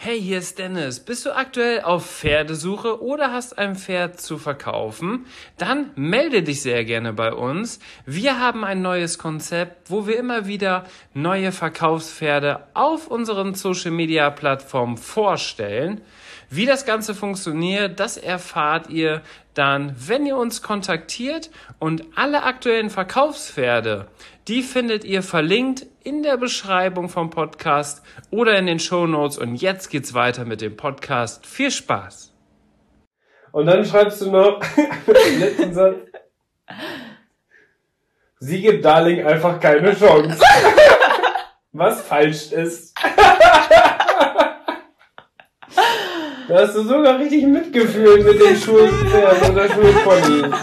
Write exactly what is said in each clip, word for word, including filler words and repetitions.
Hey, hier ist Dennis. Bist du aktuell auf Pferdesuche oder hast ein Pferd zu verkaufen? Dann melde dich sehr gerne bei uns. Wir haben ein neues Konzept, wo wir immer wieder neue Verkaufspferde auf unseren Social-Media-Plattformen vorstellen. Wie das Ganze funktioniert, das erfahrt ihr dann, wenn ihr uns kontaktiert, und alle aktuellen Verkaufspferde, die findet ihr verlinkt in der Beschreibung vom Podcast oder in den Shownotes. Und jetzt geht's weiter mit dem Podcast. Viel Spaß! Und dann schreibst du noch im letzten Satz: Sie gibt Darling einfach keine Chance. Was falsch ist. Da hast du sogar richtig Mitgefühl mit den Schulpferden oder Schulponys.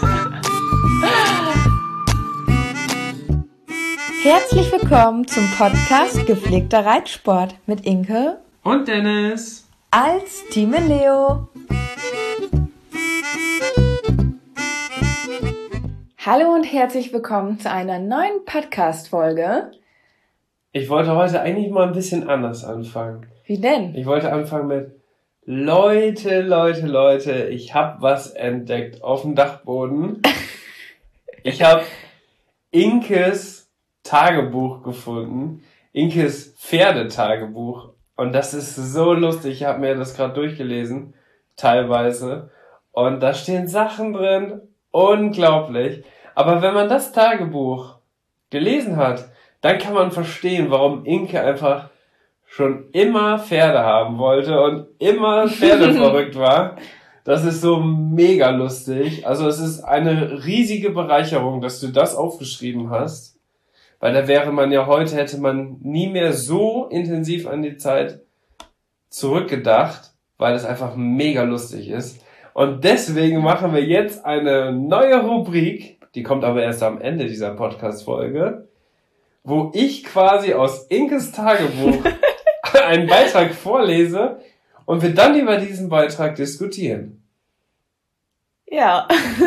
Herzlich willkommen zum Podcast Gepflegter Reitsport mit Inke und Dennis als Team Leo. Hallo und herzlich willkommen zu einer neuen Podcast-Folge. Ich wollte heute eigentlich mal ein bisschen anders anfangen. Wie denn? Ich wollte anfangen mit: Leute, Leute, Leute, ich hab was entdeckt auf dem Dachboden. Ich hab Inkes Tagebuch gefunden. Inkes Pferdetagebuch. Und das ist so lustig. Ich habe mir das gerade durchgelesen. Teilweise. Und da stehen Sachen drin. Unglaublich. Aber wenn man das Tagebuch gelesen hat, dann kann man verstehen, warum Inke einfach schon immer Pferde haben wollte und immer Pferde verrückt war. Das ist so mega lustig. Also es ist eine riesige Bereicherung, dass du das aufgeschrieben hast. Weil da wäre man ja heute, hätte man nie mehr so intensiv an die Zeit zurückgedacht, weil es einfach mega lustig ist. Und deswegen machen wir jetzt eine neue Rubrik, die kommt aber erst am Ende dieser Podcast-Folge, wo ich quasi aus Inkes Tagebuch einen Beitrag vorlese und wir dann über diesen Beitrag diskutieren. Ja,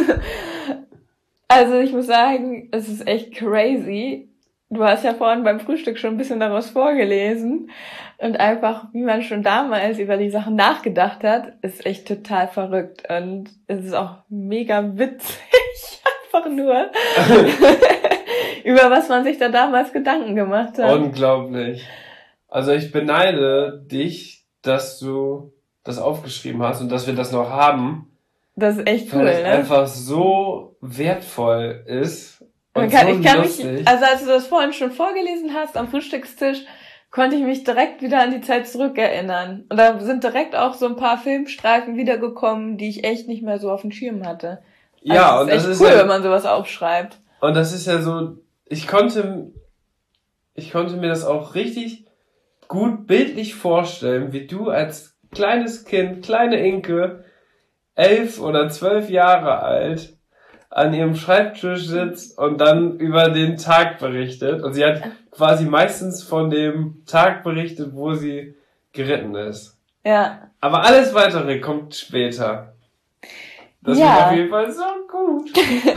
also ich muss sagen, es ist echt crazy. Du hast ja vorhin beim Frühstück schon ein bisschen daraus vorgelesen und einfach, wie man schon damals über die Sachen nachgedacht hat, ist echt total verrückt und es ist auch mega witzig, einfach nur, über was man sich da damals Gedanken gemacht hat. Unglaublich. Also ich beneide dich, dass du das aufgeschrieben hast und dass wir das noch haben. Das ist echt cool, weil es ne? einfach so wertvoll ist. Und kann, so ich kann lustig. mich, also als du das vorhin schon vorgelesen hast am Frühstückstisch, konnte ich mich direkt wieder an die Zeit zurückerinnern. Und da sind direkt auch so ein paar Filmstreifen wiedergekommen, die ich echt nicht mehr so auf dem Schirm hatte. Also ja, das und ist das echt ist cool, ja, wenn man sowas aufschreibt. Und das ist ja so, ich konnte, ich konnte mir das auch richtig gut bildlich vorstellen, wie du als kleines Kind, kleine Inke, elf oder zwölf Jahre alt, an ihrem Schreibtisch sitzt und dann über den Tag berichtet. Und sie hat quasi meistens von dem Tag berichtet, wo sie geritten ist. Ja. Aber alles Weitere kommt später. Das Ja. wird auf jeden Fall so gut.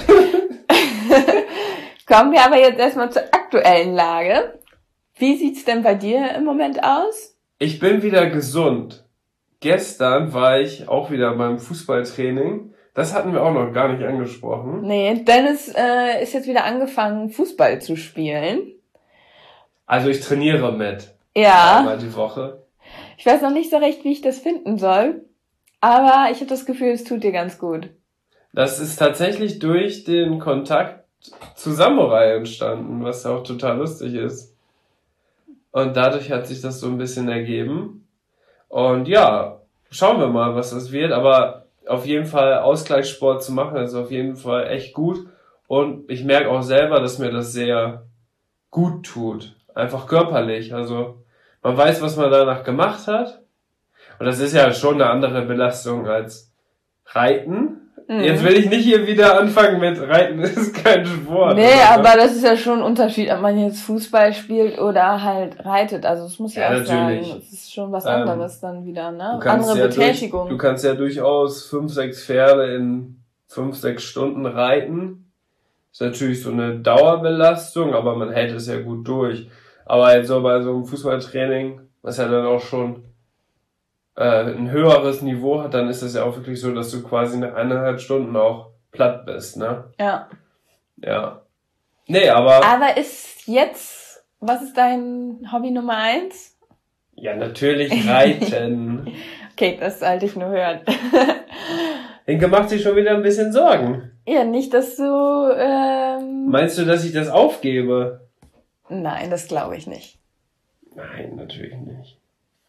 Kommen wir aber jetzt erstmal zur aktuellen Lage. Wie sieht's denn bei dir im Moment aus? Ich bin wieder gesund. Gestern war ich auch wieder beim Fußballtraining. Das hatten wir auch noch gar nicht angesprochen. Nee, Dennis äh, ist jetzt wieder angefangen, Fußball zu spielen. Also ich trainiere mit. Ja. Einmal die Woche. Ich weiß noch nicht so recht, wie ich das finden soll. Aber ich habe das Gefühl, es tut dir ganz gut. Das ist tatsächlich durch den Kontakt zu Samurai entstanden, was ja auch total lustig ist. Und dadurch hat sich das so ein bisschen ergeben. Und ja, schauen wir mal, was das wird. Aber auf jeden Fall Ausgleichssport zu machen, ist auf jeden Fall echt gut. Und ich merke auch selber, dass mir das sehr gut tut. Einfach körperlich. Also man weiß, was man danach gemacht hat. Und das ist ja schon eine andere Belastung als Reiten. Mhm. Jetzt will ich nicht hier wieder anfangen mit Reiten ist kein Sport. Nee, aber das ist ja schon ein Unterschied, ob man jetzt Fußball spielt oder halt reitet. Also das muss ich ja, auch natürlich sagen. Das ist schon was anderes ähm, dann wieder, ne? Andere ja Durch, Betätigung. du kannst ja durchaus fünf, sechs Pferde in fünf, sechs Stunden reiten. Ist natürlich so eine Dauerbelastung, aber man hält es ja gut durch. Aber halt so bei so einem Fußballtraining, was ja dann auch schon äh, ein höheres Niveau hat, dann ist es ja auch wirklich so, dass du quasi nach eineinhalb Stunden auch platt bist, ne? Ja. Ja. Nee, aber... Aber ist jetzt, was ist dein Hobby Nummer eins? Ja, natürlich Reiten. Okay, das sollte ich nur hören. Inke macht sich schon wieder ein bisschen Sorgen. Ja, nicht, dass du... Ähm... Meinst du, dass ich das aufgebe? Nein, das glaube ich nicht. Nein, natürlich nicht.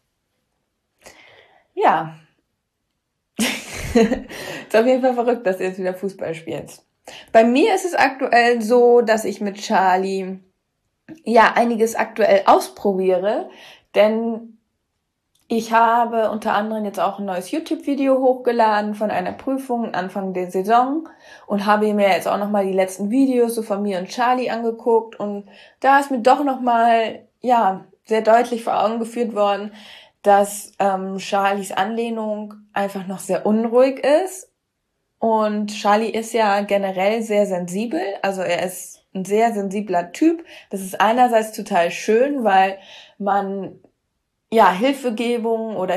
Ja. Ist auf jeden Fall verrückt, dass du jetzt wieder Fußball spielst. Bei mir ist es aktuell so, dass ich mit Charlie ja einiges aktuell ausprobiere, denn ich habe unter anderem jetzt auch ein neues YouTube-Video hochgeladen von einer Prüfung Anfang der Saison und habe mir jetzt auch nochmal die letzten Videos so von mir und Charlie angeguckt und da ist mir doch nochmal, ja, sehr deutlich vor Augen geführt worden, dass ähm, Charlies Anlehnung einfach noch sehr unruhig ist und Charlie ist ja generell sehr sensibel, also er ist ein sehr sensibler Typ. Das ist einerseits total schön, weil man ja, Hilfegebung oder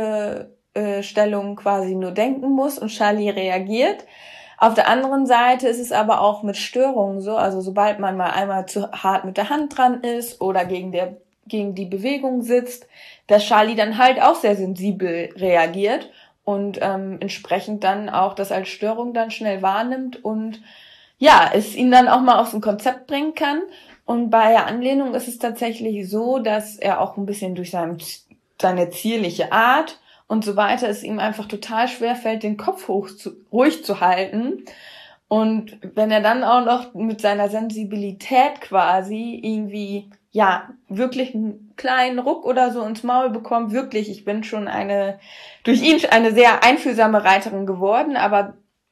Hilfestellung quasi nur denken muss und Charlie reagiert. Auf der anderen Seite ist es aber auch mit Störungen so, also sobald man mal einmal zu hart mit der Hand dran ist oder gegen der, gegen die Bewegung sitzt, dass Charlie dann halt auch sehr sensibel reagiert und ähm, entsprechend dann auch das als Störung dann schnell wahrnimmt und ja, es ihn dann auch mal aus dem Konzept bringen kann. Und bei der Anlehnung ist es tatsächlich so, dass er auch ein bisschen durch sein, seine zierliche Art und so weiter es ihm einfach total schwer fällt, den Kopf hoch zu, ruhig zu halten. Und wenn er dann auch noch mit seiner Sensibilität quasi irgendwie, ja, wirklich einen kleinen Ruck oder so ins Maul bekommt, wirklich, ich bin schon eine, durch ihn eine sehr einfühlsame Reiterin geworden, aber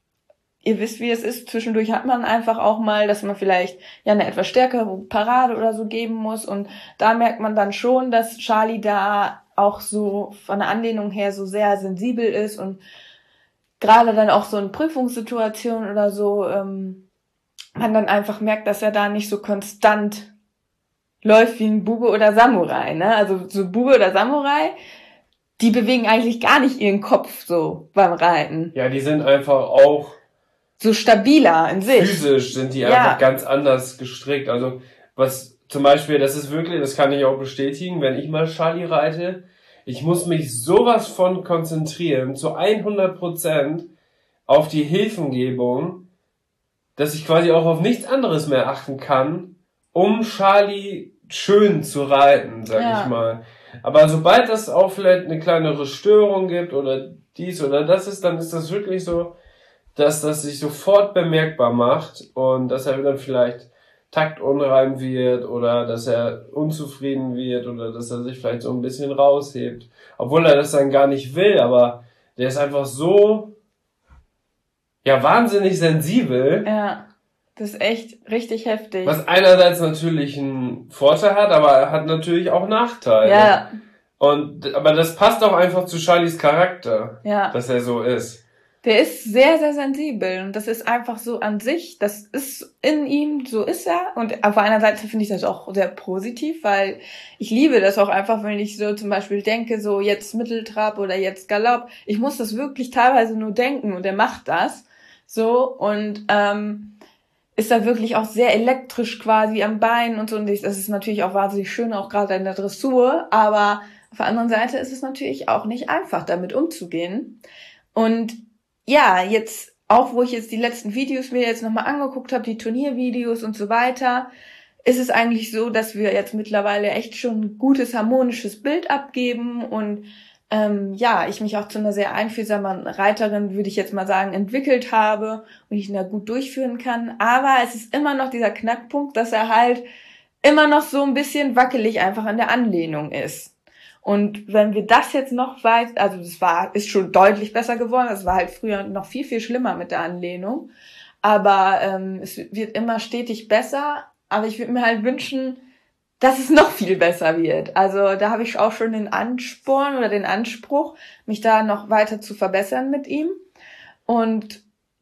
ihr wisst, wie es ist. Zwischendurch hat man einfach auch mal, dass man vielleicht ja eine etwas stärkere Parade oder so geben muss. Und da merkt man dann schon, dass Charlie da auch so von der Anlehnung her so sehr sensibel ist und gerade dann auch so in Prüfungssituationen oder so, ähm, man dann einfach merkt, dass er da nicht so konstant läuft wie ein Bube oder Samurai, ne? Also so Bube oder Samurai, die bewegen eigentlich gar nicht ihren Kopf so beim Reiten. Ja, die sind einfach auch so stabiler in sich. Physisch sind die ja. einfach ganz anders gestrickt. Also was zum Beispiel, das ist wirklich, das kann ich auch bestätigen, wenn ich mal Charlie reite, ich muss mich sowas von konzentrieren, zu hundert Prozent auf die Hilfengebung, dass ich quasi auch auf nichts anderes mehr achten kann, um Charlie schön zu reiten, sag ja. ich mal. Aber sobald das auch vielleicht eine kleinere Störung gibt oder dies oder das ist, dann ist das wirklich so, dass das sich sofort bemerkbar macht und dass er dann vielleicht taktunrein wird oder dass er unzufrieden wird oder dass er sich vielleicht so ein bisschen raushebt. Obwohl er das dann gar nicht will, aber der ist einfach so, ja, wahnsinnig sensibel. Ja, das ist echt richtig heftig. Was einerseits natürlich einen Vorteil hat, aber er hat natürlich auch Nachteile. Ja. Und, aber das passt auch einfach zu Charlies Charakter, ja. dass er so ist. Der ist sehr, sehr sensibel und das ist einfach so an sich, das ist in ihm, so ist er. Und auf einer Seite finde ich das auch sehr positiv, weil ich liebe das auch einfach, wenn ich so zum Beispiel denke, so jetzt Mitteltrab oder jetzt Galopp. Ich muss das wirklich teilweise nur denken und er macht das so und ähm, ist da wirklich auch sehr elektrisch quasi am Bein und so. Und das ist natürlich auch wahnsinnig schön, auch gerade in der Dressur, aber auf der anderen Seite ist es natürlich auch nicht einfach, damit umzugehen. Und ja, jetzt auch, wo ich jetzt die letzten Videos mir jetzt nochmal angeguckt habe, die Turniervideos und so weiter, ist es eigentlich so, dass wir jetzt mittlerweile echt schon ein gutes, harmonisches Bild abgeben und ähm, ja, ich mich auch zu einer sehr einfühlsamen Reiterin, würde ich jetzt mal sagen, entwickelt habe und ich ihn da gut durchführen kann. Aber es ist immer noch dieser Knackpunkt, dass er halt immer noch so ein bisschen wackelig einfach an der Anlehnung ist. Und wenn wir das jetzt noch weit, also das war, ist schon deutlich besser geworden, das war halt früher noch viel, viel schlimmer mit der Anlehnung, aber ähm, es wird immer stetig besser, aber ich würde mir halt wünschen, dass es noch viel besser wird. Also da habe ich auch schon den Ansporn oder den Anspruch, mich da noch weiter zu verbessern mit ihm. Und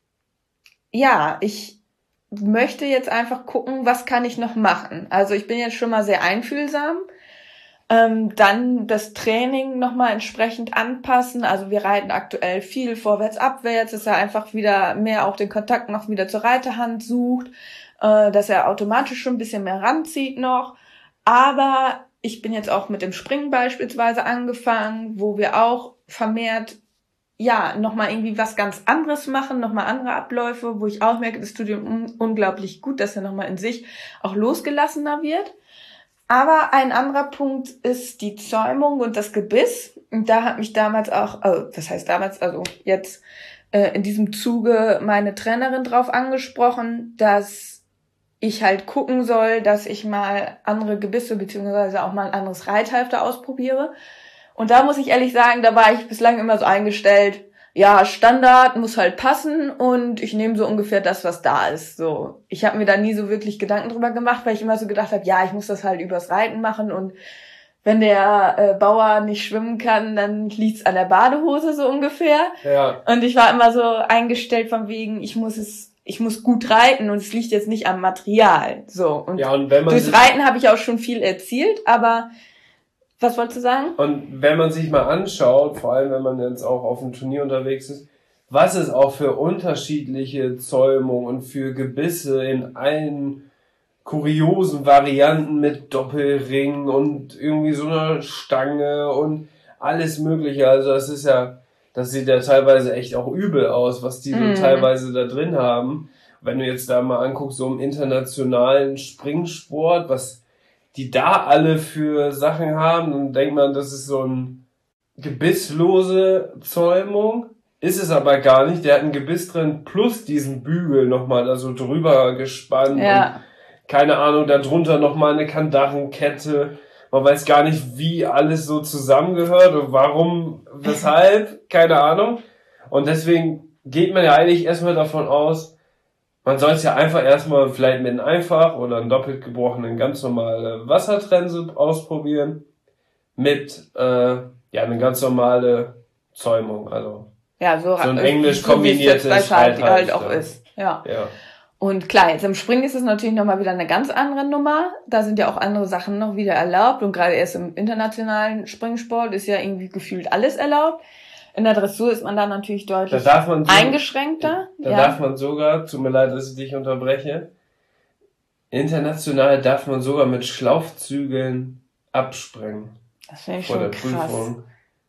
ja, ich möchte jetzt einfach gucken, was kann ich noch machen. Also ich bin jetzt schon mal sehr einfühlsam, Ähm, dann das Training nochmal entsprechend anpassen. Also wir reiten aktuell viel vorwärts, abwärts, dass er einfach wieder mehr auch den Kontakt noch wieder zur Reiterhand sucht, äh, dass er automatisch schon ein bisschen mehr ranzieht noch. Aber ich bin jetzt auch mit dem Springen beispielsweise angefangen, wo wir auch vermehrt ja nochmal irgendwie was ganz anderes machen, nochmal andere Abläufe, wo ich auch merke, das tut ihm un- unglaublich gut, dass er nochmal in sich auch losgelassener wird. Aber ein anderer Punkt ist die Zäumung und das Gebiss. Und da hat mich damals auch, also das heißt damals, also jetzt äh, in diesem Zuge meine Trainerin drauf angesprochen, dass ich halt gucken soll, dass ich mal andere Gebisse beziehungsweise auch mal ein anderes Reithalfter ausprobiere. Und da muss ich ehrlich sagen, da war ich bislang immer so eingestellt, ja, Standard muss halt passen und ich nehme so ungefähr das, was da ist. So, ich habe mir da nie so wirklich Gedanken drüber gemacht, weil ich immer so gedacht habe, ja, ich muss das halt übers Reiten machen und wenn der äh, Bauer nicht schwimmen kann, dann liegt's an der Badehose so ungefähr. Ja. Und ich war immer so eingestellt von wegen, ich muss es, ich muss gut reiten und es liegt jetzt nicht am Material. So und, Ja, und wenn man durchs sich, Reiten habe ich auch schon viel erzielt, aber was wolltest du sagen? und wenn man sich mal anschaut, vor allem wenn man jetzt auch auf dem Turnier unterwegs ist, was es auch für unterschiedliche Zäumungen und für Gebisse in allen kuriosen Varianten mit Doppelring und irgendwie so einer Stange und alles mögliche. Also das ist ja, das sieht ja teilweise echt auch übel aus, was die so Mhm. teilweise da drin haben. Wenn du jetzt da mal anguckst, so im internationalen Springsport, was die da alle für Sachen haben, dann denkt man, das ist so ein gebisslose Zäumung. Ist es aber gar nicht. Der hat ein Gebiss drin plus diesen Bügel nochmal da so drüber gespannt. Ja. Und keine Ahnung, darunter nochmal eine Kandachtenkette. Man weiß gar nicht, wie alles so zusammengehört und warum, weshalb, keine Ahnung. Und deswegen geht man ja eigentlich erstmal davon aus, man soll es ja einfach erstmal vielleicht mit einem Einfach oder einem doppelt gebrochenen ganz normale Wassertrense ausprobieren. Mit, äh, ja, eine ganz normale Zäumung, also. Ja, so, So ein äh, englisch so wie es jetzt kombiniertes bei Schalti halt Reithalfter. auch ist. Ja. Ja. Und klar, jetzt im Springen ist es natürlich nochmal wieder eine ganz andere Nummer. Da sind ja auch andere Sachen noch wieder erlaubt. Und gerade erst im internationalen Springsport ist ja irgendwie gefühlt alles erlaubt. In der Dressur ist man da natürlich Da deutlich darf man so, eingeschränkter. da ja. darf man sogar, tut mir leid, dass ich dich unterbreche, international darf man sogar mit Schlaufzügeln abspringen Das finde ich vor der schon krass. Prüfung.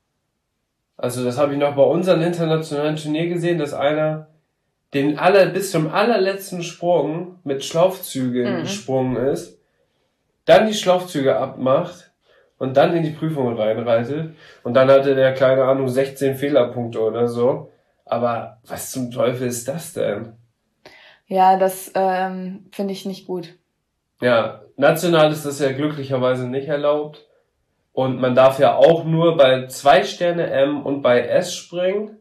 Also das habe ich noch bei unserem internationalen Turnier gesehen, dass einer den aller, bis zum allerletzten Sprung mit Schlaufzügeln Mhm. gesprungen ist, dann die Schlaufzüge abmacht und dann in die Prüfung reinreitet und dann hatte der, keine Ahnung, sechzehn Fehlerpunkte oder so. Aber was zum Teufel ist das denn? Ja, das ähm, finde ich nicht gut. Ja, national ist das ja glücklicherweise nicht erlaubt. Und man darf ja auch nur bei zwei Sterne M und bei S springen.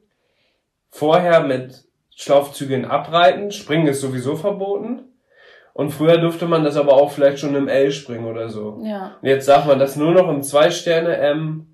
Vorher mit Schlaufzügeln abreiten. Springen ist sowieso verboten. Und früher durfte man das aber auch vielleicht schon im L springen oder so. Ja. Und jetzt darf man das nur noch im zwei Sterne M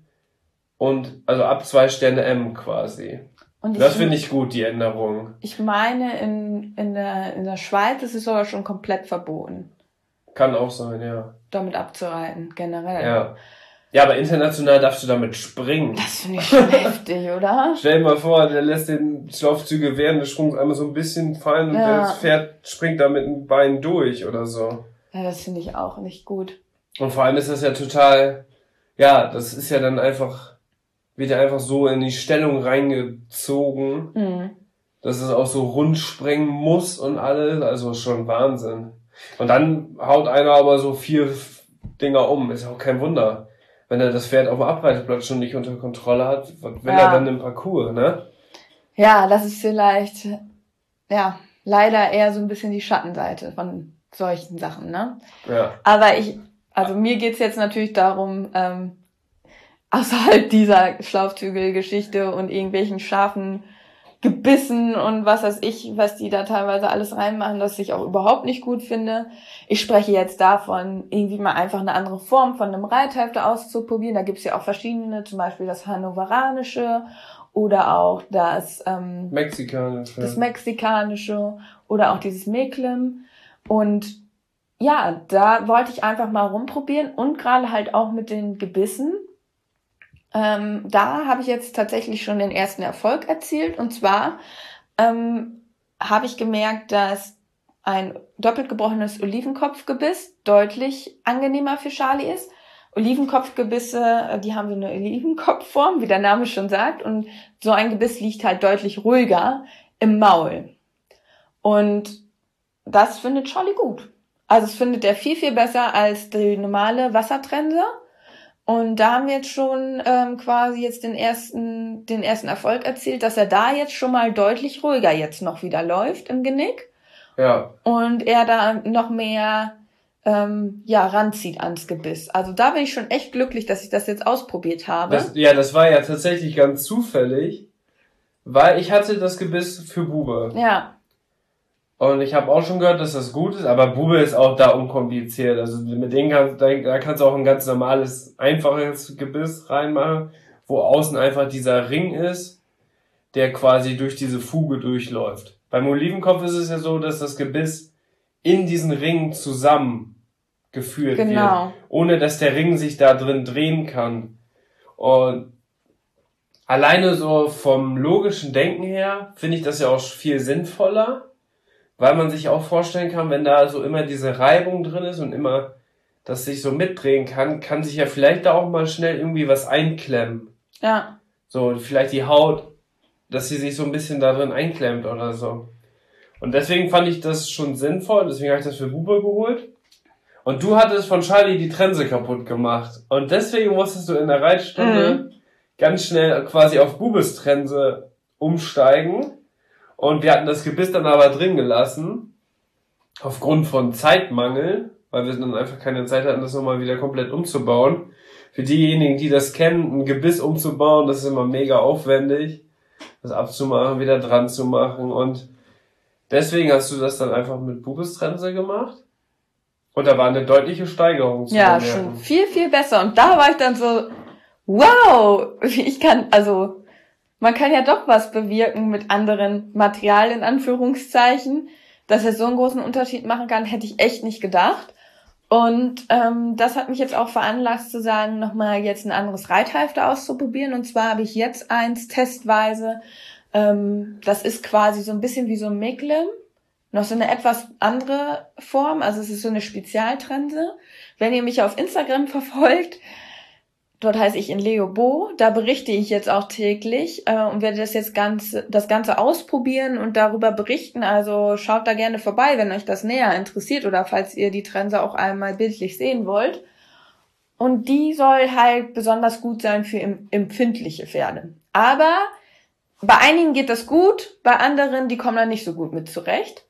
und, also ab zwei Sterne M quasi. Und Das finde ich gut, die Änderung. Ich meine, in, in, der, in der Schweiz ist es sogar schon komplett verboten, Kann auch sein, ja. damit abzureiten, generell. Ja. Ja, aber international darfst du damit springen. Das finde ich schon heftig, oder? Stell dir mal vor, der lässt den Schlaufzüge während des Sprungs einmal so ein bisschen fallen und Ja. das Pferd springt da mit dem Bein durch oder so. Ja, das finde ich auch nicht gut. Und vor allem ist das ja total, ja, das ist ja dann einfach, wird ja einfach so in die Stellung reingezogen, Mhm. dass es auch so rund springen muss und alles, also schon Wahnsinn. Und dann haut einer aber so vier Dinger um, ist ja auch kein Wunder. Wenn er das Pferd auf dem Abreiteplatz schon nicht unter Kontrolle hat, was will Ja. er dann im Parcours, ne? Ja, das ist vielleicht, ja, leider eher so ein bisschen die Schattenseite von solchen Sachen, ne? Ja. Aber ich, also mir geht's jetzt natürlich darum, ähm, außerhalb dieser Schlaufzügelgeschichte und irgendwelchen scharfen Gebissen und was weiß ich, was die da teilweise alles reinmachen, das ich auch überhaupt nicht gut finde. Ich spreche jetzt davon, irgendwie mal einfach eine andere Form von einem Reithalfter auszuprobieren. Da gibt's ja auch verschiedene, zum Beispiel das Hannoveranische oder auch das, ähm, Mexikanisch. das Ja. Mexikanische oder auch dieses Meklem. Und ja, da wollte ich einfach mal rumprobieren und gerade halt auch mit den Gebissen. Ähm, da habe ich jetzt tatsächlich schon den ersten Erfolg erzielt. Und zwar ähm, habe ich gemerkt, dass ein doppelt gebrochenes Olivenkopfgebiss deutlich angenehmer für Charlie ist. Olivenkopfgebisse, die haben so eine Olivenkopfform, wie der Name schon sagt. Und so ein Gebiss liegt halt deutlich ruhiger im Maul. Und das findet Charlie gut. Also es findet er viel, viel besser als die normale Wassertrense. Und da haben wir jetzt schon ähm, quasi jetzt den ersten, den ersten Erfolg erzielt, dass er da jetzt schon mal deutlich ruhiger jetzt noch wieder läuft im Genick. Ja. Und er da noch mehr ähm, ja ranzieht ans Gebiss. Also da bin ich schon echt glücklich, dass ich das jetzt ausprobiert habe. Das, ja, das war ja tatsächlich ganz zufällig, weil ich hatte das Gebiss für Bube. Ja. Und ich habe auch schon gehört, dass das gut ist, aber Bube ist auch da unkompliziert. Also mit denen kannst, da, da kannst du auch ein ganz normales, einfaches Gebiss reinmachen, wo außen einfach dieser Ring ist, der quasi durch diese Fuge durchläuft. Beim Olivenkopf ist es ja so, dass das Gebiss in diesen Ring zusammengeführt Genau. wird, ohne dass der Ring sich da drin drehen kann. Und alleine so vom logischen Denken her finde ich das ja auch viel sinnvoller, weil man sich auch vorstellen kann, wenn da so immer diese Reibung drin ist und immer das sich so mitdrehen kann, kann sich ja vielleicht da auch mal schnell irgendwie was einklemmen. Ja. So, vielleicht die Haut, dass sie sich so ein bisschen da drin einklemmt oder so. Und deswegen fand ich das schon sinnvoll, deswegen habe ich das für Bube geholt. Und du hattest von Charlie die Trense kaputt gemacht. Und deswegen musstest du in der Reitstunde mhm. ganz schnell quasi auf Bubes Trense umsteigen. Und wir hatten das Gebiss dann aber drin gelassen, aufgrund von Zeitmangel, weil wir dann einfach keine Zeit hatten, das nochmal wieder komplett umzubauen. Für diejenigen, die das kennen, ein Gebiss umzubauen, das ist immer mega aufwendig, das abzumachen, wieder dran zu machen. Und deswegen hast du das dann einfach mit Bubes Trense gemacht. Und da war eine deutliche Steigerung zu Ja, bemerken. schon viel, viel besser. Und da war ich dann so, wow, ich kann, also... Man kann ja doch was bewirken mit anderen Materialien, in Anführungszeichen. Dass er so einen großen Unterschied machen kann, hätte ich echt nicht gedacht. Und ähm, das hat mich jetzt auch veranlasst zu sagen, nochmal jetzt ein anderes Reithalfter auszuprobieren. Und zwar habe ich jetzt eins testweise. Ähm, das ist quasi so ein bisschen wie so ein Micklem. Noch so eine etwas andere Form. Also es ist so eine Spezialtrense. Wenn ihr mich auf Instagram verfolgt, dort heiße ich in Leo Bo, da berichte ich jetzt auch täglich äh, und werde das jetzt ganz, das Ganze ausprobieren und darüber berichten. Also schaut da gerne vorbei, wenn euch das näher interessiert oder falls ihr die Trense auch einmal bildlich sehen wollt. Und die soll halt besonders gut sein für empfindliche Pferde. Aber bei einigen geht das gut, bei anderen, die kommen da nicht so gut mit zurecht.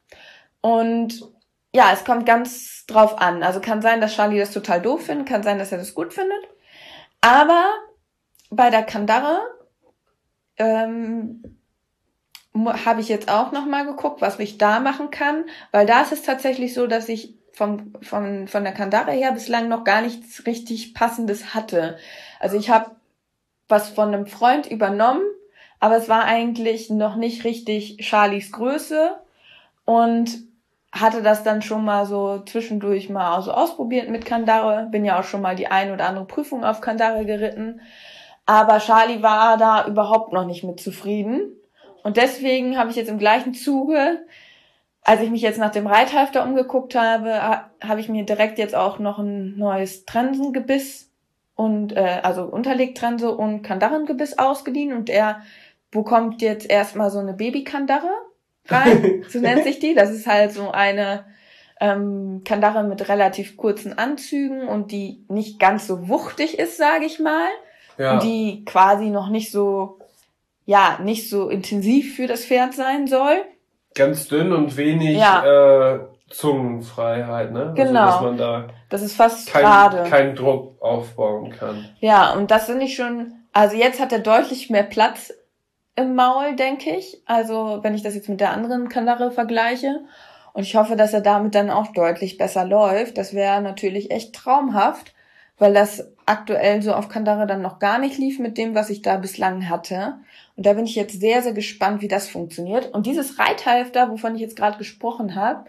Und ja, es kommt ganz drauf an. Also kann sein, dass Charlie das total doof findet, kann sein, dass er das gut findet. Aber bei der Kandare ähm, habe ich jetzt auch nochmal geguckt, was ich da machen kann, weil da ist es tatsächlich so, dass ich vom, von, von der Kandare her bislang noch gar nichts richtig Passendes hatte. Also ich habe was von einem Freund übernommen, aber es war eigentlich noch nicht richtig Charlies Größe und hatte das dann schon mal so zwischendurch mal so ausprobiert mit Kandare. Bin ja auch schon mal die ein oder andere Prüfung auf Kandare geritten. Aber Charlie war da überhaupt noch nicht mit zufrieden. Und deswegen habe ich jetzt im gleichen Zuge, als ich mich jetzt nach dem Reithalfter umgeguckt habe, habe ich mir direkt jetzt auch noch ein neues Trensengebiss und äh, also Unterlegtrense und Kandarengebiss ausgeliehen. Und er bekommt jetzt erstmal so eine Babykandare rein, so nennt sich die. Das ist halt so eine ähm, Kandare mit relativ kurzen Anzügen und die nicht ganz so wuchtig ist, sage ich mal. Ja. Und die quasi noch nicht so, ja, nicht so intensiv für das Pferd sein soll. Ganz dünn und wenig ja. äh, Zungenfreiheit, ne? Genau. Also, dass man da das ist fast kein, gerade. keinen Druck aufbauen kann. Ja, und das finde ich schon, also jetzt hat er deutlich mehr Platz im Maul, denke ich. Also wenn ich das jetzt mit der anderen Kandare vergleiche. Und ich hoffe, dass er damit dann auch deutlich besser läuft. Das wäre natürlich echt traumhaft, weil das aktuell so auf Kandare dann noch gar nicht lief mit dem, was ich da bislang hatte. Und da bin ich jetzt sehr, sehr gespannt, wie das funktioniert. Und dieses Reithalfter, wovon ich jetzt gerade gesprochen habe,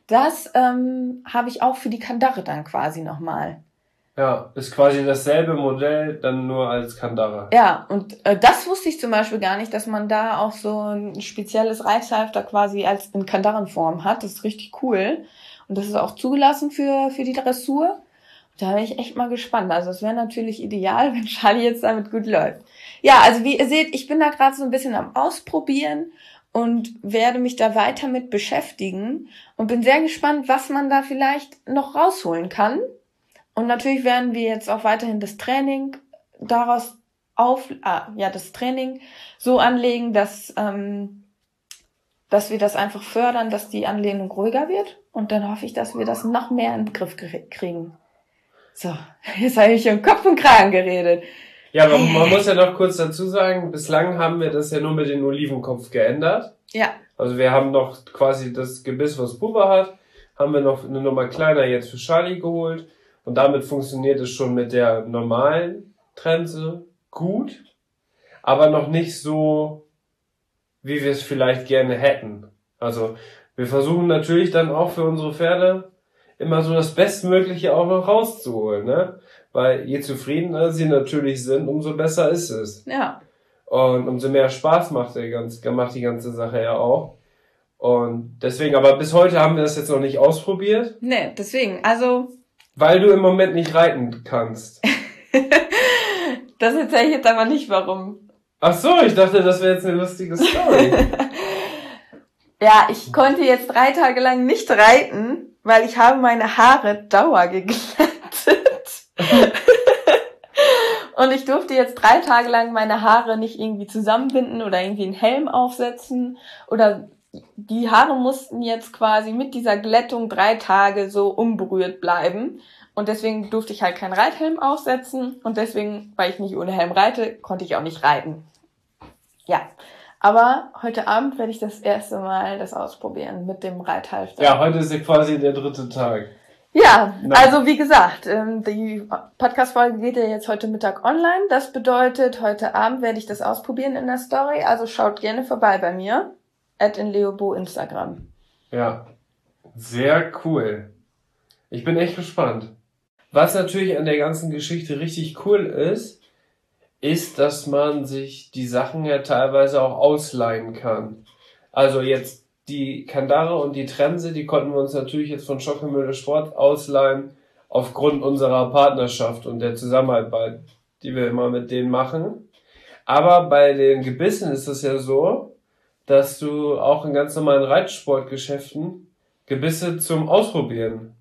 das ähm, habe ich auch für die Kandare dann quasi nochmal. Ja, ist quasi dasselbe Modell, dann nur als Kandare. Ja, und äh, das wusste ich zum Beispiel gar nicht, dass man da auch so ein spezielles Reithalfter quasi als in Kandarenform hat. Das ist richtig cool. Und das ist auch zugelassen für für die Dressur. Da bin ich echt mal gespannt. Also es wäre natürlich ideal, wenn Charlie jetzt damit gut läuft. Ja, also wie ihr seht, ich bin da gerade so ein bisschen am Ausprobieren und werde mich da weiter mit beschäftigen und bin sehr gespannt, was man da vielleicht noch rausholen kann. Und natürlich werden wir jetzt auch weiterhin das Training daraus auf, ah, ja, das Training so anlegen, dass, ähm, dass wir das einfach fördern, dass die Anlehnung ruhiger wird. Und dann hoffe ich, dass wir das noch mehr in den Griff kriegen. So, jetzt habe ich um Kopf und Kragen geredet. Ja, aber man muss ja noch kurz dazu sagen, bislang haben wir das ja nur mit dem Olivenkopf geändert. Ja. Also wir haben noch quasi das Gebiss, was Bubba hat, haben wir noch eine Nummer kleiner jetzt für Charlie geholt. Und damit funktioniert es schon mit der normalen Trense gut, aber noch nicht so, wie wir es vielleicht gerne hätten. Also wir versuchen natürlich dann auch für unsere Pferde immer so das Bestmögliche auch noch rauszuholen, ne? Weil je zufriedener sie natürlich sind, umso besser ist es. Ja. Und umso mehr Spaß macht die ganze, macht die ganze Sache ja auch. Und deswegen, aber bis heute haben wir das jetzt noch nicht ausprobiert. Nee, deswegen, also... Weil du im Moment nicht reiten kannst. Das erzähle ich jetzt aber nicht, warum. Ach so, ich dachte, das wäre jetzt eine lustige Story. Ja, ich konnte jetzt drei Tage lang nicht reiten, weil ich habe meine Haare dauergeglättet. Und ich durfte jetzt drei Tage lang meine Haare nicht irgendwie zusammenbinden oder irgendwie einen Helm aufsetzen oder... Die Haare mussten jetzt quasi mit dieser Glättung drei Tage so unberührt bleiben. Und deswegen durfte ich halt keinen Reithelm aufsetzen. Und deswegen, weil ich nicht ohne Helm reite, konnte ich auch nicht reiten. Ja, aber heute Abend werde ich das erste Mal das ausprobieren mit dem Reithalfter. Ja, heute ist ja quasi der dritte Tag. Ja, also wie gesagt, die Podcast-Folge geht ja jetzt heute Mittag online. Das bedeutet, heute Abend werde ich das ausprobieren in der Story. Also schaut gerne vorbei bei mir. At in Leobo Instagram. Ja, sehr cool. Ich bin echt gespannt. Was natürlich an der ganzen Geschichte richtig cool ist, ist, dass man sich die Sachen ja teilweise auch ausleihen kann. Also jetzt die Kandare und die Trense, die konnten wir uns natürlich jetzt von Schockemühle Sport ausleihen, aufgrund unserer Partnerschaft und der Zusammenarbeit, die wir immer mit denen machen. Aber bei den Gebissen ist es ja so, dass du auch in ganz normalen Reitsportgeschäften Gebisse zum Ausprobieren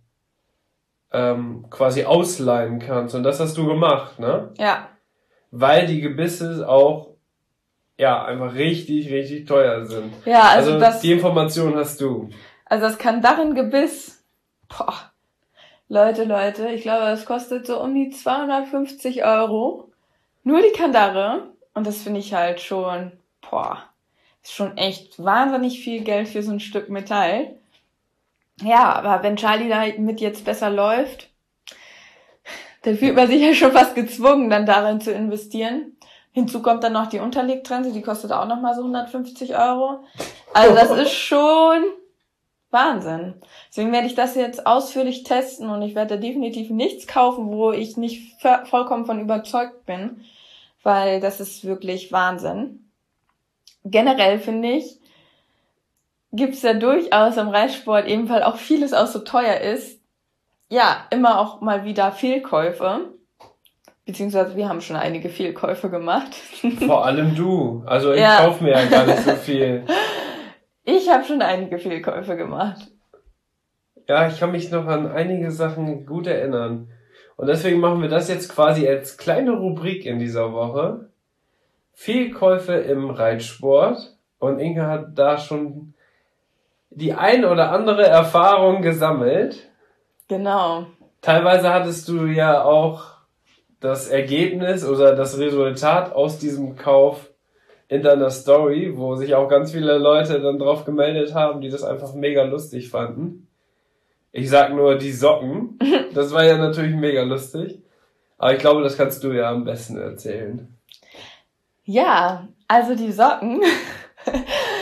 ähm, quasi ausleihen kannst. Und das hast du gemacht, ne? Ja. Weil die Gebisse auch ja einfach richtig, richtig teuer sind. Ja, also, also das... die Information hast du. Also das Kandarengebiss, boah, Leute, Leute, ich glaube, das kostet so um die zweihundertfünfzig Euro. Nur die Kandare. Und das finde ich halt schon, boah... Ist schon echt wahnsinnig viel Geld für so ein Stück Metall. Ja, aber wenn Charlie da mit jetzt besser läuft, dann fühlt man sich ja schon fast gezwungen, dann darin zu investieren. Hinzu kommt dann noch die Unterlegtrense, die kostet auch nochmal so hundertfünfzig Euro. Also das ist schon Wahnsinn. Deswegen werde ich das jetzt ausführlich testen und ich werde definitiv nichts kaufen, wo ich nicht vollkommen von überzeugt bin, weil das ist wirklich Wahnsinn. Generell finde ich, gibt's ja durchaus im Reitsport ebenfalls auch vieles, was so teuer ist. Ja, immer auch mal wieder Fehlkäufe. Beziehungsweise wir haben schon einige Fehlkäufe gemacht. Vor allem du. Also ich ja. kaufe mir ja gar nicht so viel. Ich habe schon einige Fehlkäufe gemacht. Ja, ich kann mich noch an einige Sachen gut erinnern. Und deswegen machen wir das jetzt quasi als kleine Rubrik in dieser Woche. Fehlkäufe im Reitsport. Und Inke hat da schon die ein oder andere Erfahrung gesammelt. Genau. Teilweise hattest du ja auch das Ergebnis oder das Resultat aus diesem Kauf in deiner Story, wo sich auch ganz viele Leute dann drauf gemeldet haben, die das einfach mega lustig fanden. Ich sag nur die Socken. Das war ja natürlich mega lustig. Aber ich glaube, das kannst du ja am besten erzählen. Ja, also die Socken. Ich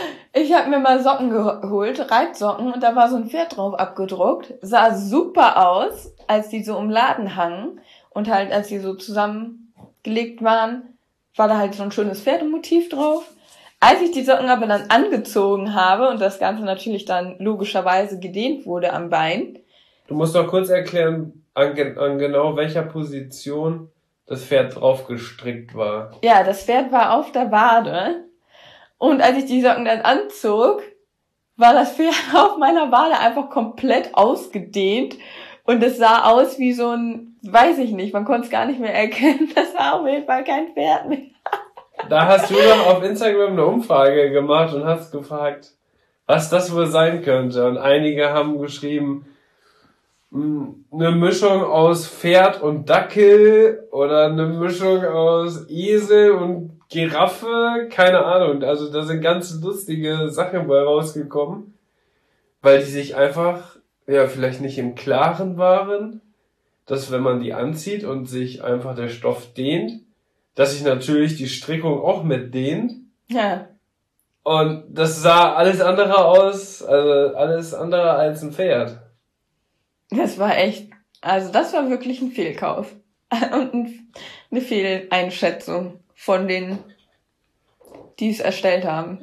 ich habe mir mal Socken geholt, Reitsocken, und da war so ein Pferd drauf abgedruckt. Sah super aus, als die so im Laden hangen. Und halt, als die so zusammengelegt waren, war da halt so ein schönes Pferdemotiv drauf. Als ich die Socken aber dann angezogen habe und das Ganze natürlich dann logischerweise gedehnt wurde am Bein. Du musst doch kurz erklären, an, an genau welcher Position das Pferd drauf gestrickt war. Ja, das Pferd war auf der Wade. Und als ich die Socken dann anzog, war das Pferd auf meiner Wade einfach komplett ausgedehnt. Und es sah aus wie so ein, weiß ich nicht, man konnte es gar nicht mehr erkennen. Das war auf jeden Fall kein Pferd mehr. Da hast du dann auf Instagram eine Umfrage gemacht und hast gefragt, was das wohl sein könnte. Und einige haben geschrieben, eine Mischung aus Pferd und Dackel oder eine Mischung aus Esel und Giraffe, keine Ahnung. Also da sind ganz lustige Sachen bei rausgekommen, weil die sich einfach, ja, vielleicht nicht im Klaren waren, dass wenn man die anzieht und sich einfach der Stoff dehnt, dass sich natürlich die Strickung auch mit dehnt. Ja. Und das sah alles andere aus, also alles andere als ein Pferd. Das war echt, also das war wirklich ein Fehlkauf. Und eine Fehleinschätzung von denen, die es erstellt haben.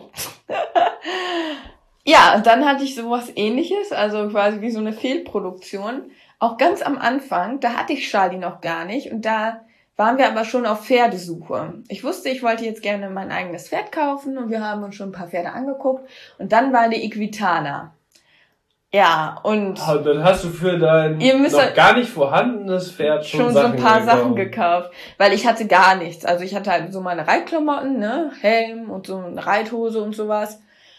Ja, und dann hatte ich sowas Ähnliches, also quasi wie so eine Fehlproduktion. Auch ganz am Anfang, da hatte ich Charlie noch gar nicht und da waren wir aber schon auf Pferdesuche. Ich wusste, ich wollte jetzt gerne mein eigenes Pferd kaufen und wir haben uns schon ein paar Pferde angeguckt und dann war die Equitana. Ja, und Ah, dann hast du für dein ihr müsst noch gar nicht vorhandenes Pferd schon, schon so Sachen ein paar gekauft. Sachen gekauft, weil ich hatte gar nichts. Also ich hatte halt so meine Reitklamotten, ne, Helm und so eine Reithose und sowas.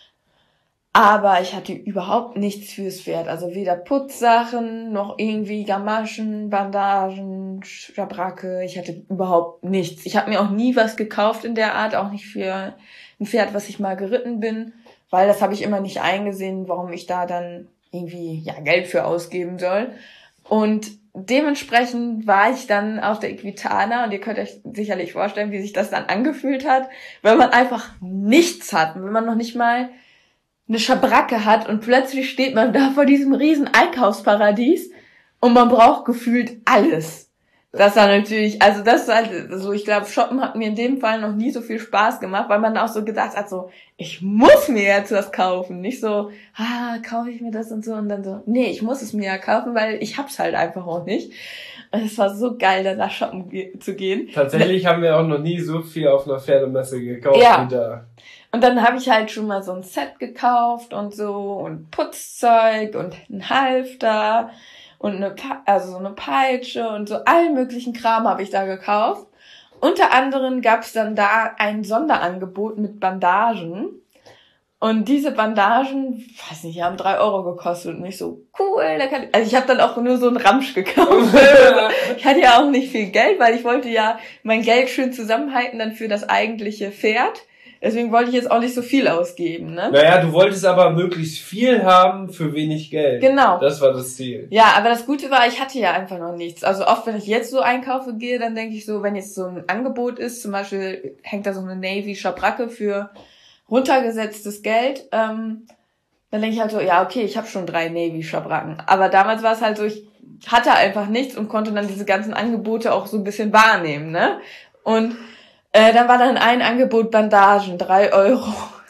Aber ich hatte überhaupt nichts fürs Pferd. Also weder Putzsachen, noch irgendwie Gamaschen, Bandagen, Schabracke. Ich hatte überhaupt nichts. Ich habe mir auch nie was gekauft in der Art, auch nicht für ein Pferd, was ich mal geritten bin, weil das habe ich immer nicht eingesehen, warum ich da dann irgendwie ja Geld für ausgeben soll. Und dementsprechend war ich dann auf der Equitana und ihr könnt euch sicherlich vorstellen, wie sich das dann angefühlt hat, wenn man einfach nichts hat, wenn man noch nicht mal eine Schabracke hat und plötzlich steht man da vor diesem riesen Einkaufsparadies und man braucht gefühlt alles. Das war natürlich, also das war halt so, ich glaube, Shoppen hat mir in dem Fall noch nie so viel Spaß gemacht, weil man auch so gedacht hat, so, ich muss mir jetzt was kaufen. Nicht so, ah, kaufe ich mir das und so und dann so, nee, ich muss es mir ja kaufen, weil ich hab's halt einfach auch nicht. Und es war so geil, danach shoppen ge- zu gehen. Tatsächlich haben wir auch noch nie so viel auf einer Pferdemesse gekauft Ja. wie da. Und dann habe ich halt schon mal so ein Set gekauft und so und Putzzeug und ein Halfter und eine, Pa- also so eine Peitsche und so allen möglichen Kram habe ich da gekauft. Unter anderem gab es dann da ein Sonderangebot mit Bandagen. Und diese Bandagen, weiß nicht, die haben drei Euro gekostet. Und ich so, cool, da kann ich, also ich habe dann auch nur so einen Ramsch gekauft. Ich hatte ja auch nicht viel Geld, weil ich wollte ja mein Geld schön zusammenhalten dann für das eigentliche Pferd. Deswegen wollte ich jetzt auch nicht so viel ausgeben, ne? Naja, du wolltest aber möglichst viel haben für wenig Geld. Genau. Das war das Ziel. Ja, aber das Gute war, ich hatte ja einfach noch nichts. Also oft, wenn ich jetzt so einkaufe gehe, dann denke ich so, wenn jetzt so ein Angebot ist, zum Beispiel hängt da so eine Navy Schabracke für runtergesetztes Geld, ähm, dann denke ich halt so, ja, okay, ich habe schon drei Navy Schabracken. Aber damals war es halt so, ich hatte einfach nichts und konnte dann diese ganzen Angebote auch so ein bisschen wahrnehmen, ne? Und äh, dann war dann ein Angebot Bandagen, drei Euro.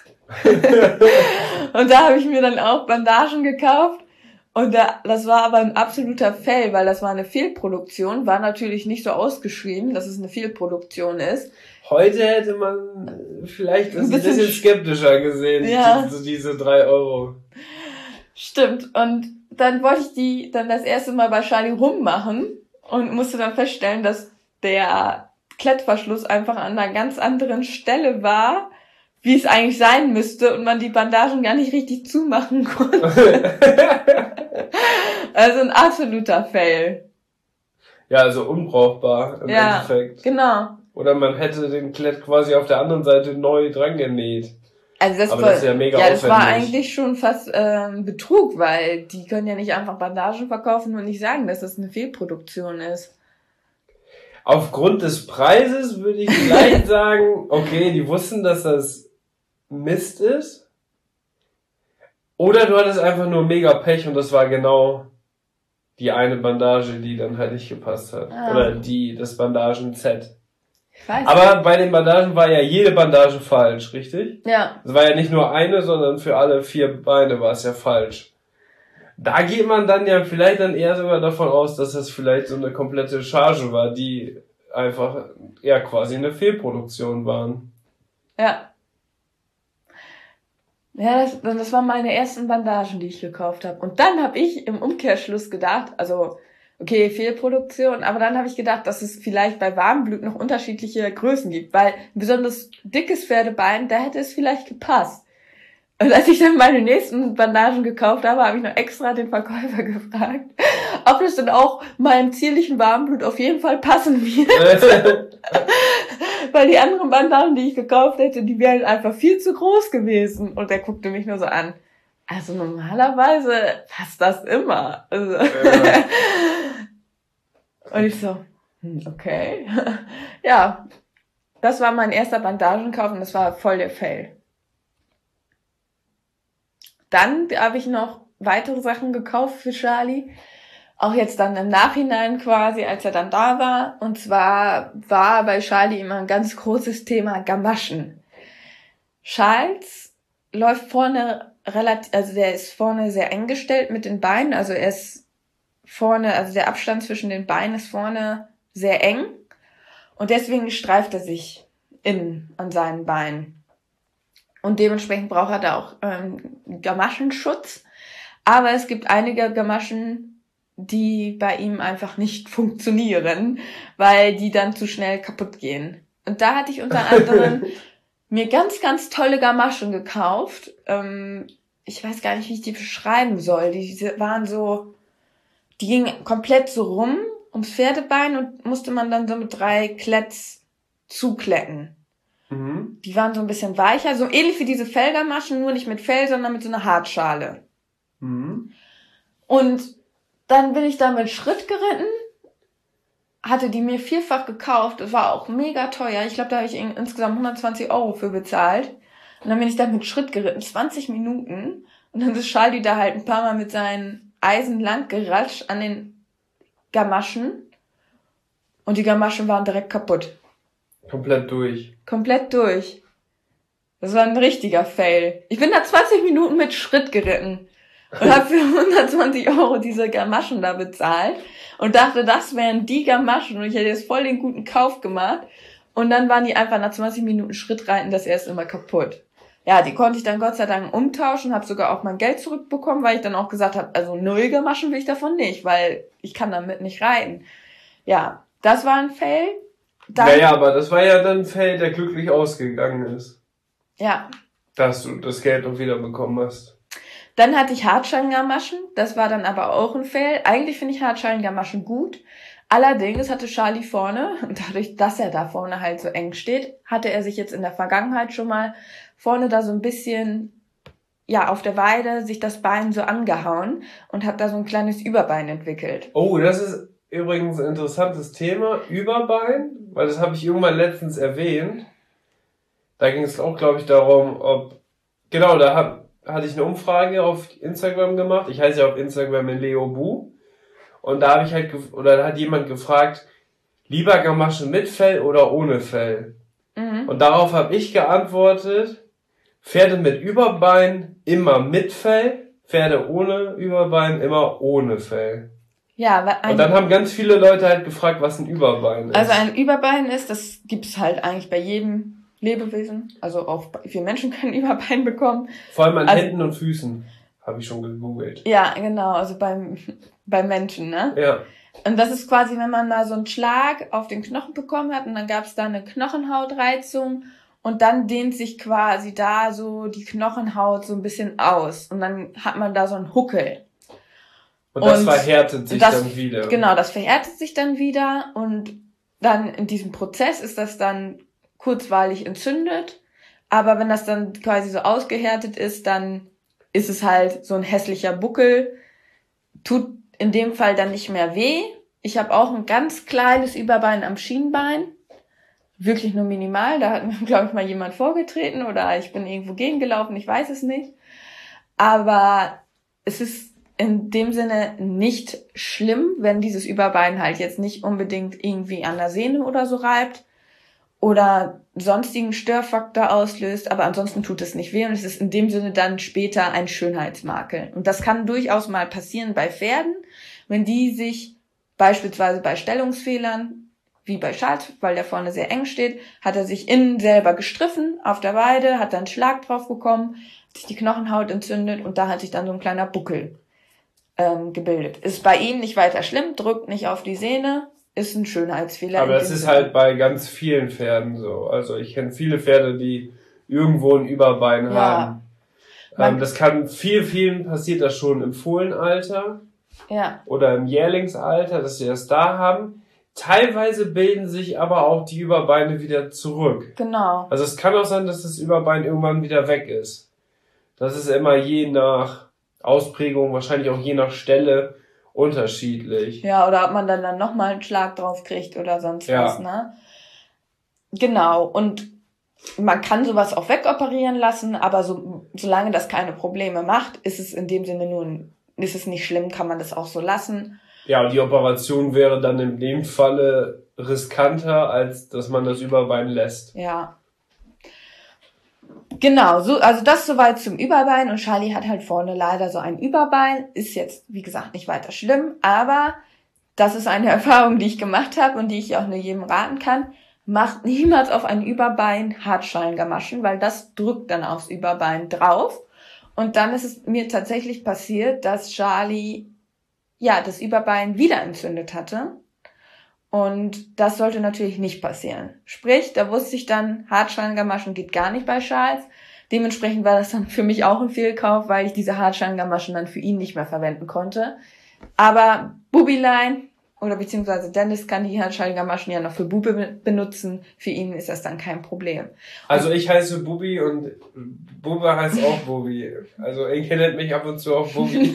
Und da habe ich mir dann auch Bandagen gekauft. Und da, das war aber ein absoluter Fail, weil das war eine Fehlproduktion, war natürlich nicht so ausgeschrieben, dass es eine Fehlproduktion ist. Heute hätte man vielleicht das ein bisschen bisschen skeptischer gesehen, Ja. so diese drei Euro. Stimmt. Und dann wollte ich die dann das erste Mal bei Charlie rummachen und musste dann feststellen, dass der Klettverschluss einfach an einer ganz anderen Stelle war, wie es eigentlich sein müsste und man die Bandagen gar nicht richtig zumachen konnte. Also ein absoluter Fail. Ja, also unbrauchbar im Ja, Endeffekt. genau. Oder man hätte den Klett quasi auf der anderen Seite neu dran genäht. Also das Aber war, das ist ja mega ja, das war aufwendig. eigentlich schon fast ähm, Betrug, weil die können ja nicht einfach Bandagen verkaufen und nicht sagen, dass das eine Fehlproduktion ist. Aufgrund des Preises würde ich vielleicht sagen, okay, die wussten, dass das Mist ist. Oder du hattest einfach nur mega Pech und das war genau die eine Bandage, die dann halt nicht gepasst hat. Ah. Oder die, das Bandagen-Set. Ich weiß Aber bei den Bandagen war ja jede Bandage falsch, richtig? Ja. Es war ja nicht nur eine, sondern für alle vier Beine war es ja falsch. Da geht man dann ja vielleicht dann eher sogar davon aus, dass das vielleicht so eine komplette Charge war, die einfach ja quasi eine Fehlproduktion waren. Ja. Ja, das, das waren meine ersten Bandagen, die ich gekauft habe. Und dann habe ich im Umkehrschluss gedacht, also okay, Fehlproduktion, aber dann habe ich gedacht, dass es vielleicht bei Warmblut noch unterschiedliche Größen gibt, weil ein besonders dickes Pferdebein, da hätte es vielleicht gepasst. Und als ich dann meine nächsten Bandagen gekauft habe, habe ich noch extra den Verkäufer gefragt, ob das dann auch meinem zierlichen Warmblut auf jeden Fall passen wird. Weil die anderen Bandagen, die ich gekauft hätte, die wären einfach viel zu groß gewesen. Und er guckte mich nur so an. Also normalerweise passt das immer. Also Ja. Und ich so, hm, okay. Ja, das war mein erster Bandagenkauf und das war voll der Fail. Dann habe ich noch weitere Sachen gekauft für Charlie. Auch jetzt dann im Nachhinein quasi, als er dann da war. Und zwar war bei Charlie immer ein ganz großes Thema Gamaschen. Charles läuft vorne relativ, also der ist vorne sehr eng gestellt mit den Beinen. Also er ist vorne, also der Abstand zwischen den Beinen ist vorne sehr eng. Und deswegen streift er sich innen an seinen Beinen. Und dementsprechend braucht er da auch ähm, Gamaschenschutz. Aber es gibt einige Gamaschen, die bei ihm einfach nicht funktionieren, weil die dann zu schnell kaputt gehen. Und da hatte ich unter anderem mir ganz, ganz tolle Gamaschen gekauft. Ähm, ich weiß gar nicht, wie ich die beschreiben soll. Die waren so, die gingen komplett so rum ums Pferdebein und musste man dann so mit drei Kletts zukletten. Mhm. Die waren so ein bisschen weicher, so ähnlich wie diese Fellgamaschen, nur nicht mit Fell, sondern mit so einer Hartschale. Mhm. Und dann bin ich damit Schritt geritten, hatte die mir vierfach gekauft, das war auch mega teuer. Ich glaube, da habe ich insgesamt hundertzwanzig Euro für bezahlt. Und dann bin ich damit Schritt geritten, zwanzig Minuten. Und dann ist Charlie da halt ein paar Mal mit seinen Eisen lang geratscht an den Gamaschen. Und die Gamaschen waren direkt kaputt. Komplett durch. Komplett durch. Das war ein richtiger Fail. Ich bin da zwanzig Minuten mit Schritt geritten und habe für hundertzwanzig Euro diese Gamaschen da bezahlt und dachte, das wären die Gamaschen und ich hätte jetzt voll den guten Kauf gemacht. Und dann waren die einfach nach zwanzig Minuten Schrittreiten das erste Mal kaputt. Ja, die konnte ich dann Gott sei Dank umtauschen, habe sogar auch mein Geld zurückbekommen, weil ich dann auch gesagt habe, also null Gamaschen will ich davon nicht, weil ich kann damit nicht reiten. Ja, das war ein Fail. Dann, Naja, aber das war ja dann ein Feld, der glücklich ausgegangen ist. Ja. Dass du das Geld auch wieder bekommen hast. Dann hatte ich Hartschalengamaschen, das war dann aber auch ein Fail. Eigentlich finde ich Hartschalengamaschen gut. Allerdings hatte Charlie vorne, und dadurch, dass er da vorne halt so eng steht, hatte er sich jetzt in der Vergangenheit schon mal vorne da so ein bisschen, ja, auf der Weide sich das Bein so angehauen und hat da so ein kleines Überbein entwickelt. Oh, das ist übrigens ein interessantes Thema, Überbein, weil das habe ich irgendwann letztens erwähnt. Da ging es auch, glaube ich, darum, ob, genau, da hab, hatte ich eine Umfrage auf Instagram gemacht. Ich heiße ja auf Instagram in Leo Bu. Und da habe ich halt, gef- oder da hat jemand gefragt, lieber Gamaschen mit Fell oder ohne Fell? Mhm. Und darauf habe ich geantwortet, Pferde mit Überbein immer mit Fell, Pferde ohne Überbein immer ohne Fell. Ja, weil ein, Und dann haben ganz viele Leute halt gefragt, was ein Überbein ist. also ein Überbein ist, das gibt's halt eigentlich bei jedem Lebewesen. Also auch wir Menschen können Überbein bekommen. Vor allem an also- Händen und Füßen, habe ich schon gegoogelt. Ja, genau, also beim, beim Menschen, ne? Ja. Und das ist quasi, wenn man da so einen Schlag auf den Knochen bekommen hat und dann gab's da eine Knochenhautreizung und dann dehnt sich quasi da so die Knochenhaut so ein bisschen aus und dann hat man da so einen Huckel. Und das Und verhärtet sich das- dann wieder. Genau, das verhärtet sich dann wieder und dann in diesem Prozess ist das dann kurzweilig entzündet. Aber wenn das dann quasi so ausgehärtet ist, dann ist es halt so ein hässlicher Buckel. Tut in dem Fall dann nicht mehr weh. Ich habe auch ein ganz kleines Überbein am Schienbein. Wirklich nur minimal. Da hat mir, glaube ich, mal jemand vorgetreten oder ich bin irgendwo gegengelaufen. Ich weiß es nicht. Aber es ist in dem Sinne nicht schlimm, wenn dieses Überbein halt jetzt nicht unbedingt irgendwie an der Sehne oder so reibt oder sonstigen Störfaktor auslöst, aber ansonsten tut es nicht weh und es ist in dem Sinne dann später ein Schönheitsmakel. Und das kann durchaus mal passieren bei Pferden, wenn die sich beispielsweise bei Stellungsfehlern, wie bei Charles, weil der vorne sehr eng steht, hat er sich innen selber gestriffen auf der Weide, hat dann einen Schlag drauf bekommen, hat sich die Knochenhaut entzündet und da hat sich dann so ein kleiner Buckel ähm, gebildet. Ist bei ihm nicht weiter schlimm, drückt nicht auf die Sehne, ist ein Schönheitsfehler. Aber das ist halt bei ganz vielen Pferden so. Also ich kenne viele Pferde, die irgendwo ein Überbein Ja. haben. Ähm, das kann viel, vielen passiert das schon im Fohlenalter Ja, oder im Jährlingsalter, dass sie das da haben. Teilweise bilden sich aber auch die Überbeine wieder zurück. genau. Also es kann auch sein, dass das Überbein irgendwann wieder weg ist. Das ist immer je nach Ausprägung, wahrscheinlich auch je nach Stelle unterschiedlich. Ja, oder ob man dann, dann nochmal einen Schlag drauf kriegt oder sonst Ja. was, ne? Genau, und man kann sowas auch wegoperieren lassen, aber so, solange das keine Probleme macht, ist es in dem Sinne nun, ist es nicht schlimm, kann man das auch so lassen. Ja, und die Operation wäre dann in dem Falle riskanter, als dass man das Überbein lässt. Ja. Genau, so, also das soweit zum Überbein und Charlie hat halt vorne leider so ein Überbein, ist jetzt, wie gesagt, nicht weiter schlimm, aber das ist eine Erfahrung, die ich gemacht habe und die ich auch nur jedem raten kann. Macht niemals auf ein Überbein Hartschalengamaschen, weil das drückt dann aufs Überbein drauf. Und dann ist es mir tatsächlich passiert, dass Charlie, ja, das Überbein wieder entzündet hatte. Und das sollte natürlich nicht passieren. Sprich, da wusste ich dann, Hartschalengamaschen geht gar nicht bei Charles. Dementsprechend war das dann für mich auch ein Fehlkauf, weil ich diese Hartschalengamaschen dann für ihn nicht mehr verwenden konnte. Aber Bubilein oder beziehungsweise Dennis kann die Hartschalengamaschen ja noch für Bube be- benutzen. Für ihn ist das dann kein Problem. Also ich heiße Bubi und Bube heißt auch Bubi. Also ich kennt mich ab und zu auch Bubi.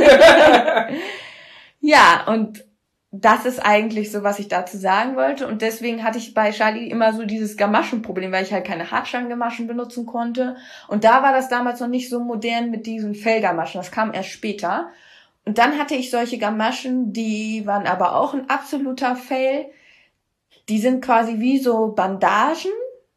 Ja, und das ist eigentlich so, was ich dazu sagen wollte. Und deswegen hatte ich bei Charlie immer so dieses Gamaschenproblem, weil ich halt keine Hartschalengamaschen benutzen konnte. Und da war das damals noch nicht so modern mit diesen Fellgamaschen. Das kam erst später. Und dann hatte ich solche Gamaschen, die waren aber auch ein absoluter Fail. Die sind quasi wie so Bandagen,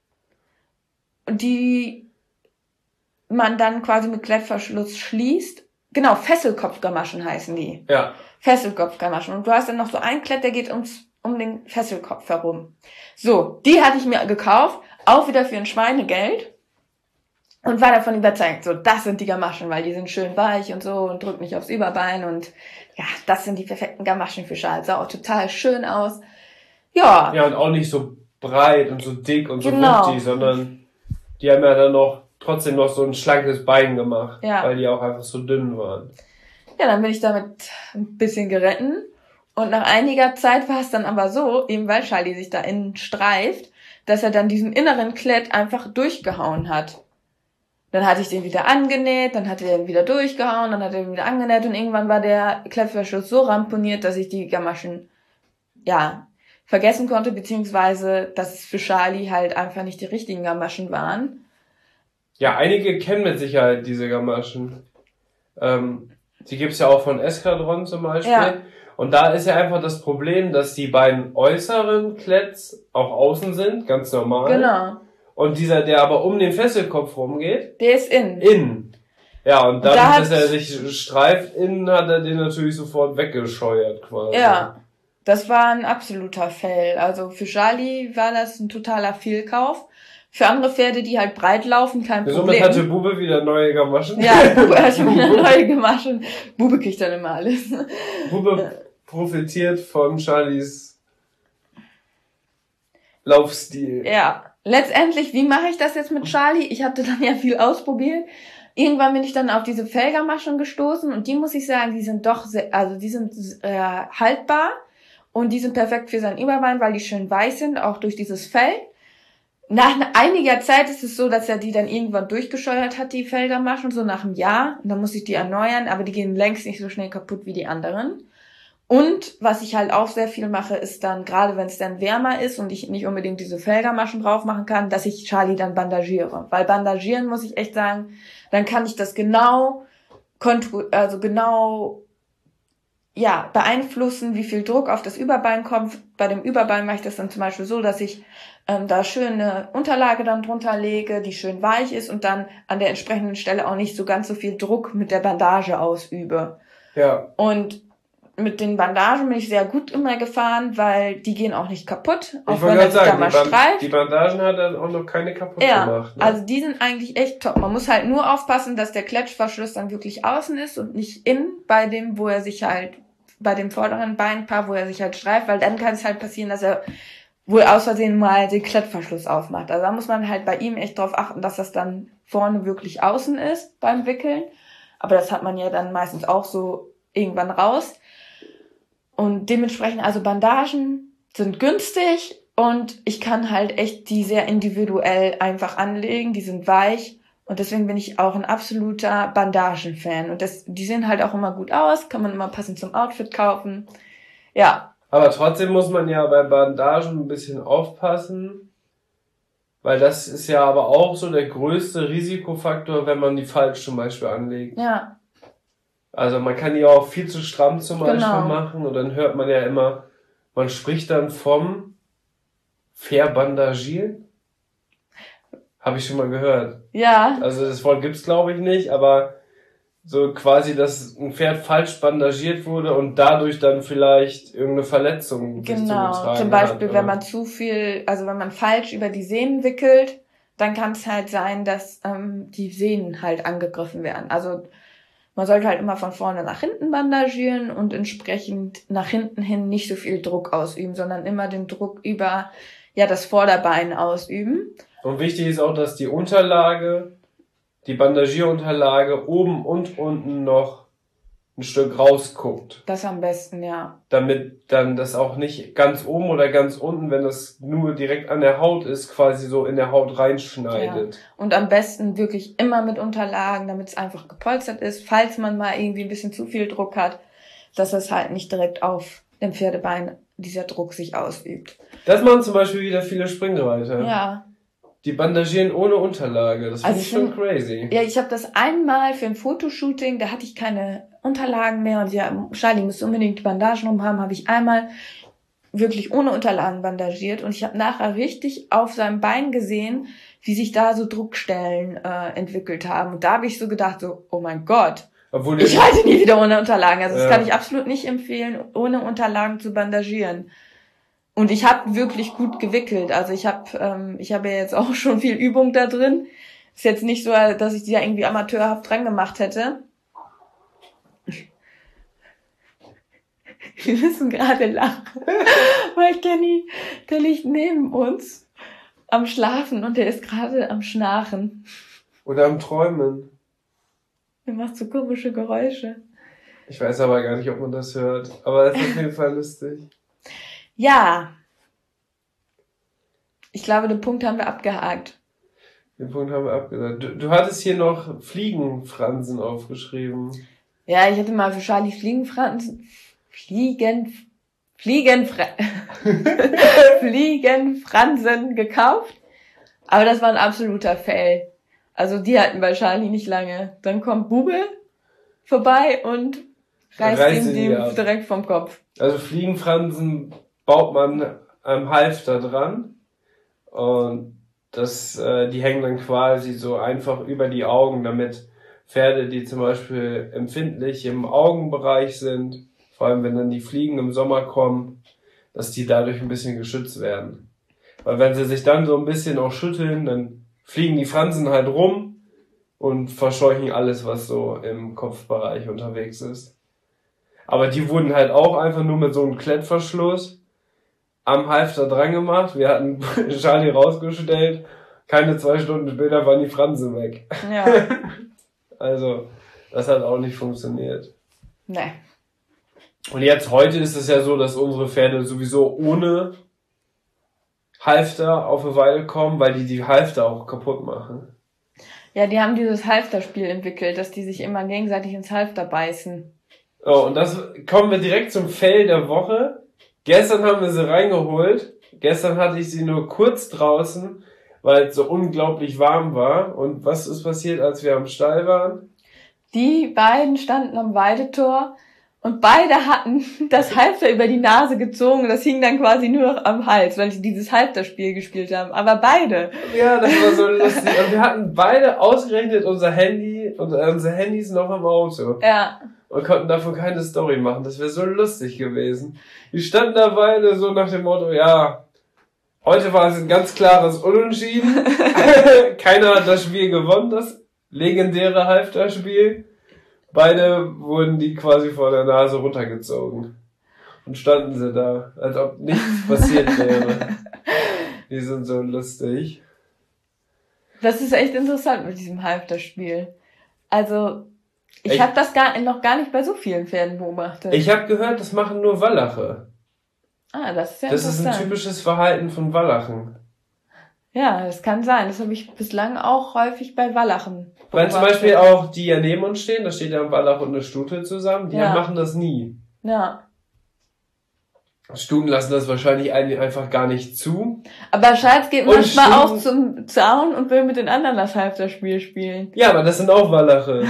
die man dann quasi mit Klettverschluss schließt. Genau, Fesselkopfgamaschen heißen die. Ja. Fesselkopfgamaschen. Und du hast dann noch so ein Klett, der geht ums, um den Fesselkopf herum. So, die hatte ich mir gekauft, auch wieder für ein Schweinegeld. Und war davon überzeugt, so, das sind die Gamaschen, weil die sind schön weich und so und drückt nicht aufs Überbein. Und ja, das sind die perfekten Gamaschen für Charles. Sah auch total schön aus. Ja. Ja, und auch nicht so breit und so dick und so Genau. wuchtig, sondern die haben ja dann noch trotzdem noch so ein schlankes Bein gemacht, Ja. weil die auch einfach so dünn waren. Ja, dann bin ich damit ein bisschen geritten. Und nach einiger Zeit war es dann aber so, eben weil Charlie sich da innen streift, dass er dann diesen inneren Klett einfach durchgehauen hat. Dann hatte ich den wieder angenäht, dann hat er den wieder durchgehauen, dann hat er den wieder angenäht und irgendwann war der Klettverschluss so ramponiert, dass ich die Gamaschen, ja, vergessen konnte, beziehungsweise, dass es für Charlie halt einfach nicht die richtigen Gamaschen waren. Ja, einige kennen mit Sicherheit diese Gamaschen. Ähm, die gibt's ja auch von Eskadron zum Beispiel. Ja. Und da ist ja einfach das Problem, dass die beiden äußeren Kletts auch außen sind, ganz normal. Genau. Und dieser, der aber um den Fesselkopf rumgeht, Der ist innen. innen. Ja, und Und da dadurch, hat- dass er sich streift, innen hat er den natürlich sofort weggescheuert quasi. Ja, das war ein absoluter Fail. Also für Charlie war das ein totaler Fehlkauf. Für andere Pferde, die halt breit laufen, kein Somit Problem. hatte Bube wieder neue Gamaschen. Ja, Bube hat schon wieder neue Gamaschen. Bube kriegt dann immer alles. Bube profitiert von Charlies Laufstil. Ja, letztendlich, wie mache ich das jetzt mit Charlie? Ich hatte dann ja viel ausprobiert. Irgendwann bin ich dann auf diese Fellgamaschen gestoßen und die muss ich sagen, die sind doch sehr, also die sind äh, haltbar und die sind perfekt für sein Überbein, weil die schön weich sind, auch durch dieses Fell. Nach einiger Zeit ist es so, dass er die dann irgendwann durchgescheuert hat, die Fellgamaschen, so nach einem Jahr. Und dann muss ich die erneuern, aber die gehen längst nicht so schnell kaputt wie die anderen. Und was ich halt auch sehr viel mache, ist dann, gerade wenn es dann wärmer ist und ich nicht unbedingt diese Fellgamaschen drauf machen kann, dass ich Charlie dann bandagiere. Weil bandagieren, muss ich echt sagen, dann kann ich das genau kontro- also genau ja, beeinflussen, wie viel Druck auf das Überbein kommt. Bei dem Überbein mache ich das dann zum Beispiel so, dass ich ähm, da schön eine Unterlage dann drunter lege, die schön weich ist und dann an der entsprechenden Stelle auch nicht so ganz so viel Druck mit der Bandage ausübe. Ja. Und mit den Bandagen bin ich sehr gut immer gefahren, weil die gehen auch nicht kaputt, auch Ich wenn wollte er gerade sich da sagen, mal die, Ban- streift. die Bandagen hat dann auch noch keine kaputt Ja, gemacht. Ne? also die sind eigentlich echt top. Man muss halt nur aufpassen, dass der Klettverschluss dann wirklich außen ist und nicht innen bei dem, wo er sich halt, bei dem vorderen Beinpaar, wo er sich halt streift, weil dann kann es halt passieren, dass er wohl aus Versehen mal den Klettverschluss aufmacht. Also da muss man halt bei ihm echt drauf achten, dass das dann vorne wirklich außen ist beim Wickeln. Aber das hat man ja dann meistens auch so irgendwann raus. Und dementsprechend, also Bandagen sind günstig und ich kann halt echt die sehr individuell einfach anlegen, die sind weich und deswegen bin ich auch ein absoluter Bandagen-Fan und das, die sehen halt auch immer gut aus, kann man immer passend zum Outfit kaufen, ja. Aber trotzdem muss man ja bei Bandagen ein bisschen aufpassen, weil das ist ja aber auch so der größte Risikofaktor, wenn man die falsch zum Beispiel anlegt. Ja. Also man kann die auch viel zu stramm zum Beispiel Genau. machen und dann hört man ja immer, man spricht dann vom Verbandagieren. Habe ich schon mal gehört. Ja. Also das Wort gibt's glaube ich nicht, aber so quasi, dass ein Pferd falsch bandagiert wurde und dadurch dann vielleicht irgendeine Verletzung sich Genau. zugetragen Zum Beispiel, hat, wenn man zu viel, also wenn man falsch über die Sehnen wickelt, dann kann es halt sein, dass ähm, die Sehnen halt angegriffen werden. Also man sollte halt immer von vorne nach hinten bandagieren und entsprechend nach hinten hin nicht so viel Druck ausüben, sondern immer den Druck über ja das Vorderbein ausüben. Und wichtig ist auch, dass die Unterlage, die Bandagierunterlage oben und unten noch ein Stück rausguckt. Das am besten, ja. Damit dann das auch nicht ganz oben oder ganz unten, wenn das nur direkt an der Haut ist, quasi so in der Haut reinschneidet. Ja. Und am besten wirklich immer mit Unterlagen, damit es einfach gepolstert ist, falls man mal irgendwie ein bisschen zu viel Druck hat, dass es halt nicht direkt auf dem Pferdebein dieser Druck sich ausübt. Das machen zum Beispiel wieder viele Springreiter. Ja. Die bandagieren ohne Unterlage. Das finde Also ich schon find- crazy. Ja, ich habe das einmal für ein Fotoshooting, da hatte ich keine Unterlagen mehr und ja, Charlie müsste unbedingt die Bandagen rum haben, habe ich einmal wirklich ohne Unterlagen bandagiert und ich habe nachher richtig auf seinem Bein gesehen, wie sich da so Druckstellen äh, entwickelt haben. Und da habe ich so gedacht, so, oh mein Gott, Obwohl ich halte nie wieder ohne Unterlagen. Also das Ja. kann ich absolut nicht empfehlen, ohne Unterlagen zu bandagieren. Und ich habe wirklich gut gewickelt. Also ich habe ähm, ich habe ja jetzt auch schon viel Übung da drin. Ist jetzt nicht so, dass ich die ja irgendwie amateurhaft dran gemacht hätte. Wir müssen gerade lachen, weil Kenny, der liegt neben uns am Schlafen und der ist gerade am Schnarchen. Oder am Träumen. Der macht so komische Geräusche. Ich weiß aber gar nicht, ob man das hört. Aber es ist auf jeden Fall lustig. Ja. Ich glaube, den Punkt haben wir abgehakt. Den Punkt haben wir abgesagt. Du, du hattest hier noch Fliegenfransen aufgeschrieben. Ja, ich hätte mal für Charlie Fliegenfransen, Fliegen, Fliegenfra Fliegenfransen gekauft. Aber das war ein absoluter Fail. Also die halten bei Charlie nicht lange. Dann kommt Bube vorbei und reißt Reißt ihm ihn die ab. direkt vom Kopf. Also Fliegenfransen baut man am Halfter dran. Und das, äh, die hängen dann quasi so einfach über die Augen, damit Pferde, die zum Beispiel empfindlich im Augenbereich sind, vor allem wenn dann die Fliegen im Sommer kommen, dass die dadurch ein bisschen geschützt werden. Weil wenn sie sich dann so ein bisschen auch schütteln, dann fliegen die Fransen halt rum und verscheuchen alles, was so im Kopfbereich unterwegs ist. Aber die wurden halt auch einfach nur mit so einem Klettverschluss am Halfter dran gemacht. Wir hatten Charlie rausgestellt. Keine zwei Stunden später waren die Fransen weg. Ja. Also, das hat auch nicht funktioniert. Nee. Und jetzt, heute ist es ja so, dass unsere Pferde sowieso ohne Halfter auf eine Weide kommen, weil die die Halfter auch kaputt machen. Ja, die haben dieses Halfterspiel entwickelt, dass die sich immer gegenseitig ins Halfter beißen. Oh, und das kommen wir direkt zum Fail der Woche. Gestern haben wir sie reingeholt. Gestern hatte ich sie nur kurz draußen, weil es so unglaublich warm war. Und was ist passiert, als wir am Stall waren? Die beiden standen am Weidetor und beide hatten das Halfter über die Nase gezogen. Das hing dann quasi nur noch am Hals, weil sie dieses Halfterspiel gespielt haben. Aber beide. Ja, das war so lustig. Und wir hatten beide ausgerechnet unser Handy und unsere Handys noch im Auto. Ja. Und konnten davon keine Story machen. Das wäre so lustig gewesen. Die standen da beide so nach dem Motto, ja, heute war es ein ganz klares Unentschieden. Keiner hat das Spiel gewonnen, das legendäre Halfterspiel. Beide wurden die quasi vor der Nase runtergezogen. Und standen sie da, als ob nichts passiert wäre. Die sind so lustig. Das ist echt interessant mit diesem Halfterspiel. Also, ich habe das gar, noch gar nicht bei so vielen Pferden beobachtet. Ich habe gehört, das machen nur Wallache. Ah, das ist ja Das interessant. ist ein typisches Verhalten von Wallachen. Ja, das kann sein. Das habe ich bislang auch häufig bei Wallachen beobachtet. Weil zum Beispiel auch die ja neben uns stehen, da steht ja ein Wallach und eine Stute zusammen, die Ja. machen das nie. Ja. Stuten lassen das wahrscheinlich einfach gar nicht zu. Aber Schatz geht Und manchmal Stuten- auch zum Zaun und will mit den anderen das Halfterspiel spielen. Ja, aber das sind auch Wallache.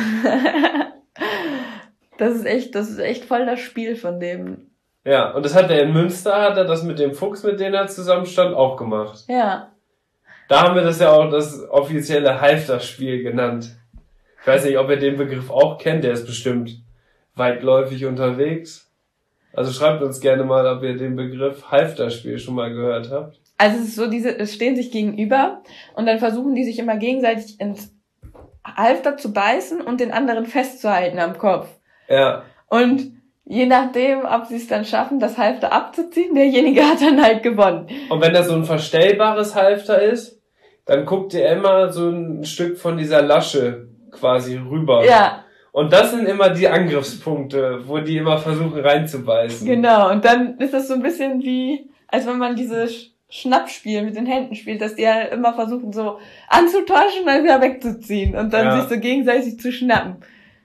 Das ist echt, das ist echt voll das Spiel von dem. Ja, und das hat er in Münster, hat er das mit dem Fuchs, mit dem er zusammenstand, auch gemacht. Ja. Da haben wir das ja auch das offizielle Halfterspiel genannt. Ich weiß nicht, ob ihr den Begriff auch kennt, der ist bestimmt weitläufig unterwegs. Also schreibt uns gerne mal, ob ihr den Begriff Halfterspiel schon mal gehört habt. Also es ist so, diese, es stehen sich gegenüber und dann versuchen die sich immer gegenseitig ins Halfter zu beißen und den anderen festzuhalten am Kopf. Ja, Und je nachdem, ob sie es dann schaffen, das Halfter abzuziehen, derjenige hat dann halt gewonnen. und wenn das so ein verstellbares Halfter ist, dann guckt ihr immer so ein Stück von dieser Lasche quasi rüber. Ja, Und das sind immer die Angriffspunkte, wo die immer versuchen reinzubeißen. genau. Und dann ist das so ein bisschen wie, als wenn man dieses Sch- Schnappspiel mit den Händen spielt, dass die halt immer versuchen so anzutäuschen und dann wieder wegzuziehen und dann Ja. sich so gegenseitig zu schnappen.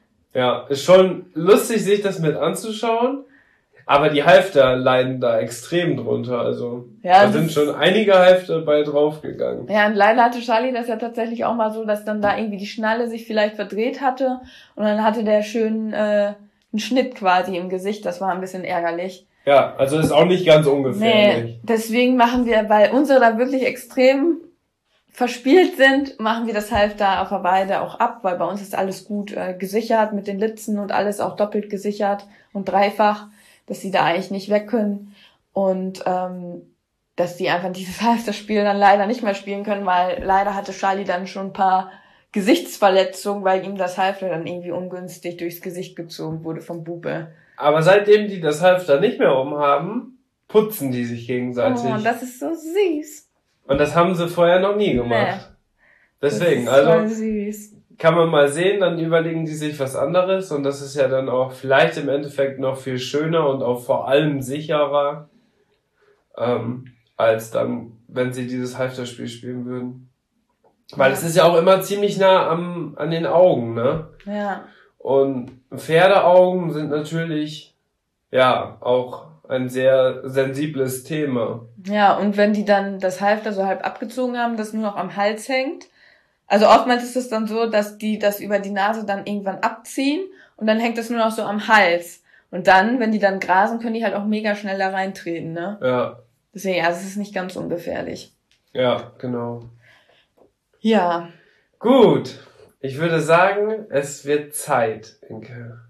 Ja, ist schon lustig, sich das mit anzuschauen. Aber die Halfter leiden da extrem drunter. Also Ja, da das sind ist- schon einige Halfter bei draufgegangen. Ja, und leider hatte Charlie das ja tatsächlich auch mal so, dass dann da irgendwie die Schnalle sich vielleicht verdreht hatte und dann hatte der schön äh, einen Schnitt quasi im Gesicht. Das war ein bisschen ärgerlich. Ja, also ist auch nicht ganz ungefährlich. Nee, deswegen machen wir, weil unsere da wirklich extrem verspielt sind, machen wir das Halfter auf der Weide auch ab, weil bei uns ist alles gut äh, gesichert mit den Litzen und alles auch doppelt gesichert und dreifach, dass sie da eigentlich nicht weg können und ähm, dass die einfach dieses Halfterspiel dann leider nicht mehr spielen können, weil leider hatte Charlie dann schon ein paar Gesichtsverletzungen, weil ihm das Halfter dann irgendwie ungünstig durchs Gesicht gezogen wurde vom Bube. Aber seitdem die das Halfter nicht mehr umhaben, putzen die sich gegenseitig. Oh, das ist so süß. Und das haben sie vorher noch nie gemacht. Deswegen, das ist voll also süß. kann man mal sehen, dann überlegen die sich was anderes und das ist ja dann auch vielleicht im Endeffekt noch viel schöner und auch vor allem sicherer, ähm, als dann, wenn sie dieses Halfterspiel spielen würden. Weil es ist ja auch immer ziemlich nah am, an den Augen, ne? Ja. Und Pferdeaugen sind natürlich, ja, auch ein sehr sensibles Thema. Ja, und wenn die dann das Halfter so halb abgezogen haben, das nur noch am Hals hängt. Also oftmals ist es dann so, dass die das über die Nase dann irgendwann abziehen und dann hängt das nur noch so am Hals. Und dann, wenn die dann grasen, können die halt auch mega schnell da reintreten, ne? Ja, Deswegen, also es ist nicht ganz ungefährlich. ja, genau. Ja. Gut, ich würde sagen, es wird Zeit, Inke,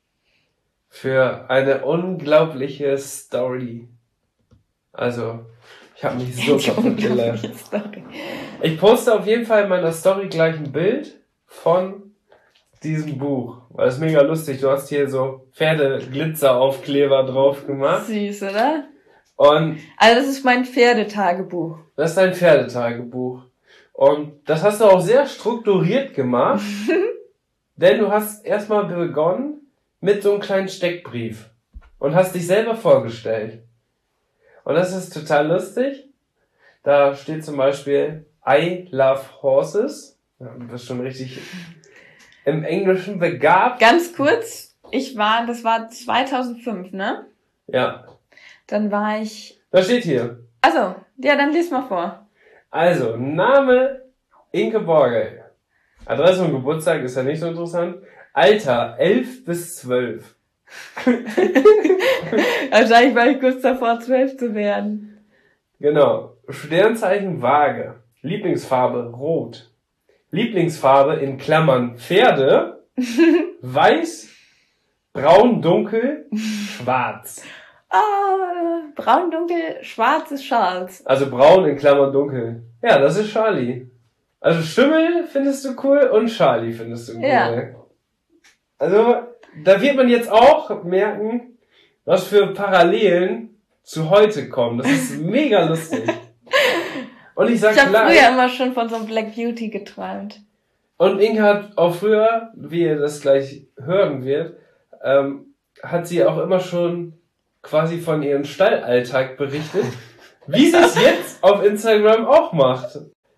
für eine unglaubliche Story. Also, ich habe mich so Die kaputt gelacht. unglaubliche Story. Ich poste auf jeden Fall in meiner Story gleich ein Bild von diesem Buch, weil es mega lustig. Du hast hier so Pferdeglitzeraufkleber drauf gemacht Süß, oder? und Also das ist mein Pferdetagebuch. das ist dein Pferdetagebuch. Und das hast du auch sehr strukturiert gemacht, denn du hast erstmal begonnen mit so einem kleinen Steckbrief und hast dich selber vorgestellt. Und das ist total lustig. Da steht zum Beispiel I love horses. Ja, du bist schon richtig im Englischen begabt. Ganz kurz, ich war, das war zweitausendfünf, ne? Ja, Dann war ich, da steht hier. also, ja, dann lies mal vor. Also, Name Inke Borgel. Adresse und Geburtstag ist ja nicht so interessant. Alter, elf bis zwölf. Wahrscheinlich war ich kurz davor, zwölf zu werden. Genau. Sternzeichen Waage. Lieblingsfarbe rot. Lieblingsfarbe in Klammern Pferde. Weiß, braun, dunkel, schwarz. Ah, braun, dunkel, schwarz ist Charles. Also braun in Klammern dunkel. Ja, das ist Charlie. Also Schimmel findest du cool und Charlie findest du cool. Ja. Also, da wird man jetzt auch merken, was für Parallelen zu heute kommen. Das ist mega lustig. Und ich sag Ich habe gleich, früher immer schon von so einem Black Beauty geträumt. und Inge hat auch früher, wie ihr das gleich hören wird, ähm, hat sie auch immer schon quasi von ihrem Stallalltag berichtet, wie sie es jetzt auf Instagram auch macht.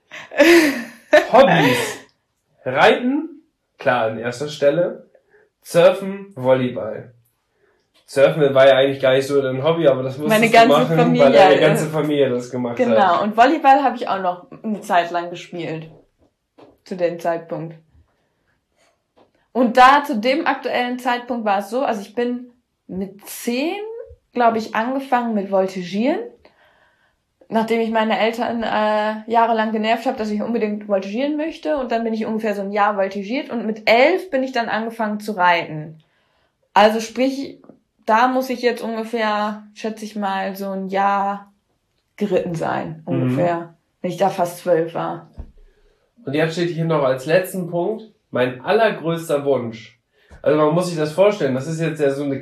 Hobbys. Reiten, klar an erster Stelle. Surfen, Volleyball. Surfen war ja eigentlich gar nicht so dein Hobby, aber das musstest Meine du ganze machen, Familie, weil deine äh, ganze Familie das gemacht hat. Genau, und Volleyball habe ich auch noch eine Zeit lang gespielt. Zu dem Zeitpunkt. Und da, zu dem aktuellen Zeitpunkt war es so, also ich bin mit zehn, glaube ich, angefangen mit Voltigieren. Nachdem ich meine Eltern äh, jahrelang genervt habe, dass ich unbedingt voltigieren möchte. Und dann bin ich ungefähr so ein Jahr voltigiert. Und mit elf bin ich dann angefangen zu reiten. Also sprich, da muss ich jetzt ungefähr, schätze ich mal, so ein Jahr geritten sein. Ungefähr. Mhm. Wenn ich da fast zwölf war. Und jetzt steht hier noch als letzten Punkt, mein allergrößter Wunsch. Also man muss sich das vorstellen, das ist jetzt ja so eine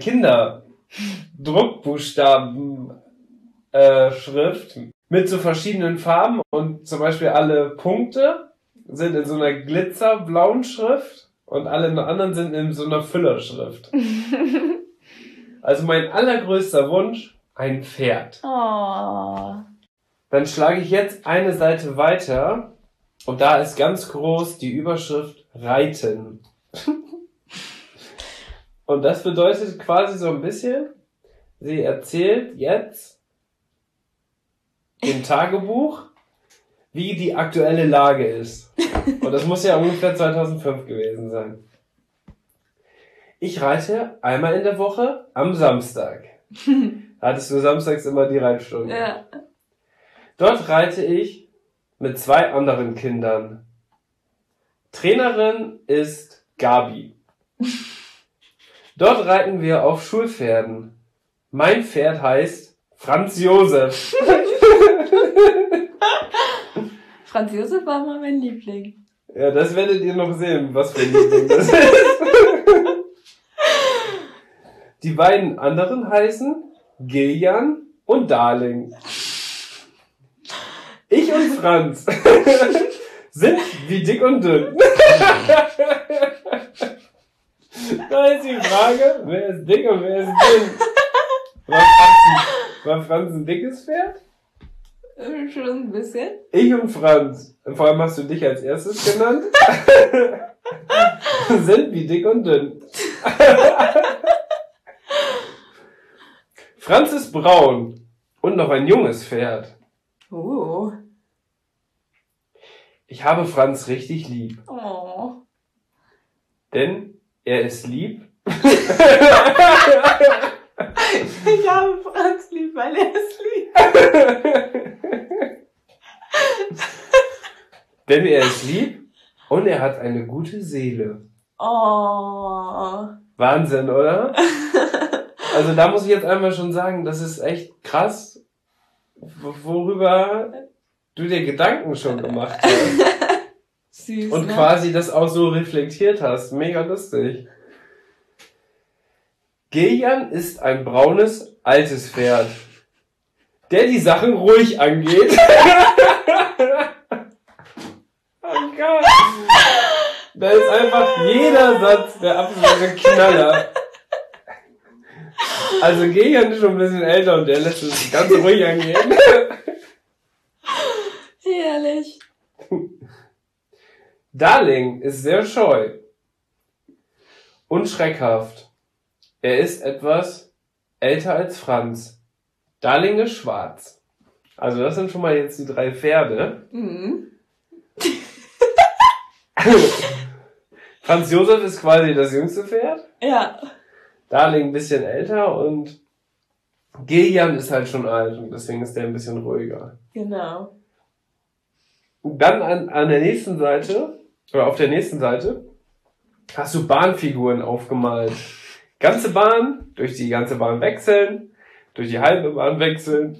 Kinderdruckbuchstaben äh, Schrift mit so verschiedenen Farben und zum Beispiel alle Punkte sind in so einer glitzerblauen Schrift und alle anderen sind in so einer Füllerschrift. Also mein allergrößter Wunsch, ein Pferd. Oh. Dann schlage ich jetzt eine Seite weiter. Und da ist ganz groß die Überschrift Reiten. Und das bedeutet quasi so ein bisschen, sie erzählt jetzt im Tagebuch, wie die aktuelle Lage ist. Und das muss ja ungefähr zweitausendfünf gewesen sein. Ich reite einmal in der Woche am Samstag. Hattest du samstags immer die Reitstunde? Ja. Dort reite ich mit zwei anderen Kindern. Trainerin ist Gabi. Dort reiten wir auf Schulpferden. Mein Pferd heißt Franz Josef. Franz Josef war mal mein Liebling. Ja, das werdet ihr noch sehen, was für ein Liebling das ist. Die beiden anderen heißen Gillian und Darling. Ich und Franz sind wie dick und dünn. Da ist die Frage, wer ist dick und wer ist dünn? War Franz, war Franz ein dickes Pferd? Schon ein bisschen. Ich und Franz, vor allem hast du dich als erstes genannt, sind wie dick und dünn. Franz ist braun und noch ein junges Pferd. Oh. Ich habe Franz richtig lieb. Oh. Denn er ist lieb. Ich habe Franz lieb, weil er ist lieb. Denn er ist lieb und er hat eine gute Seele. Oh. Wahnsinn, oder? Also da muss ich jetzt einmal schon sagen, das ist echt krass, worüber du dir Gedanken schon gemacht hast. Süß, Und ne? quasi das auch so reflektiert hast. Mega lustig. Gillian ist ein braunes, altes Pferd, der die Sachen ruhig angeht. Oh Gott. Da ist einfach jeder Satz der absolute Knaller. Also Gillian ist schon ein bisschen älter und der lässt es ganz ruhig angehen. Herrlich. Darling ist sehr scheu und schreckhaft. Er ist etwas älter als Franz. Darling ist schwarz. Also das sind schon mal jetzt die drei Pferde. Mhm. Franz Josef ist quasi das jüngste Pferd. Ja. Darling ein bisschen älter und Gillian ist halt schon alt und deswegen ist der ein bisschen ruhiger. Genau. Und dann an, an der nächsten Seite, oder auf der nächsten Seite, hast du Bahnfiguren aufgemalt. Ganze Bahn, durch die ganze Bahn wechseln, durch die halbe Bahn wechseln,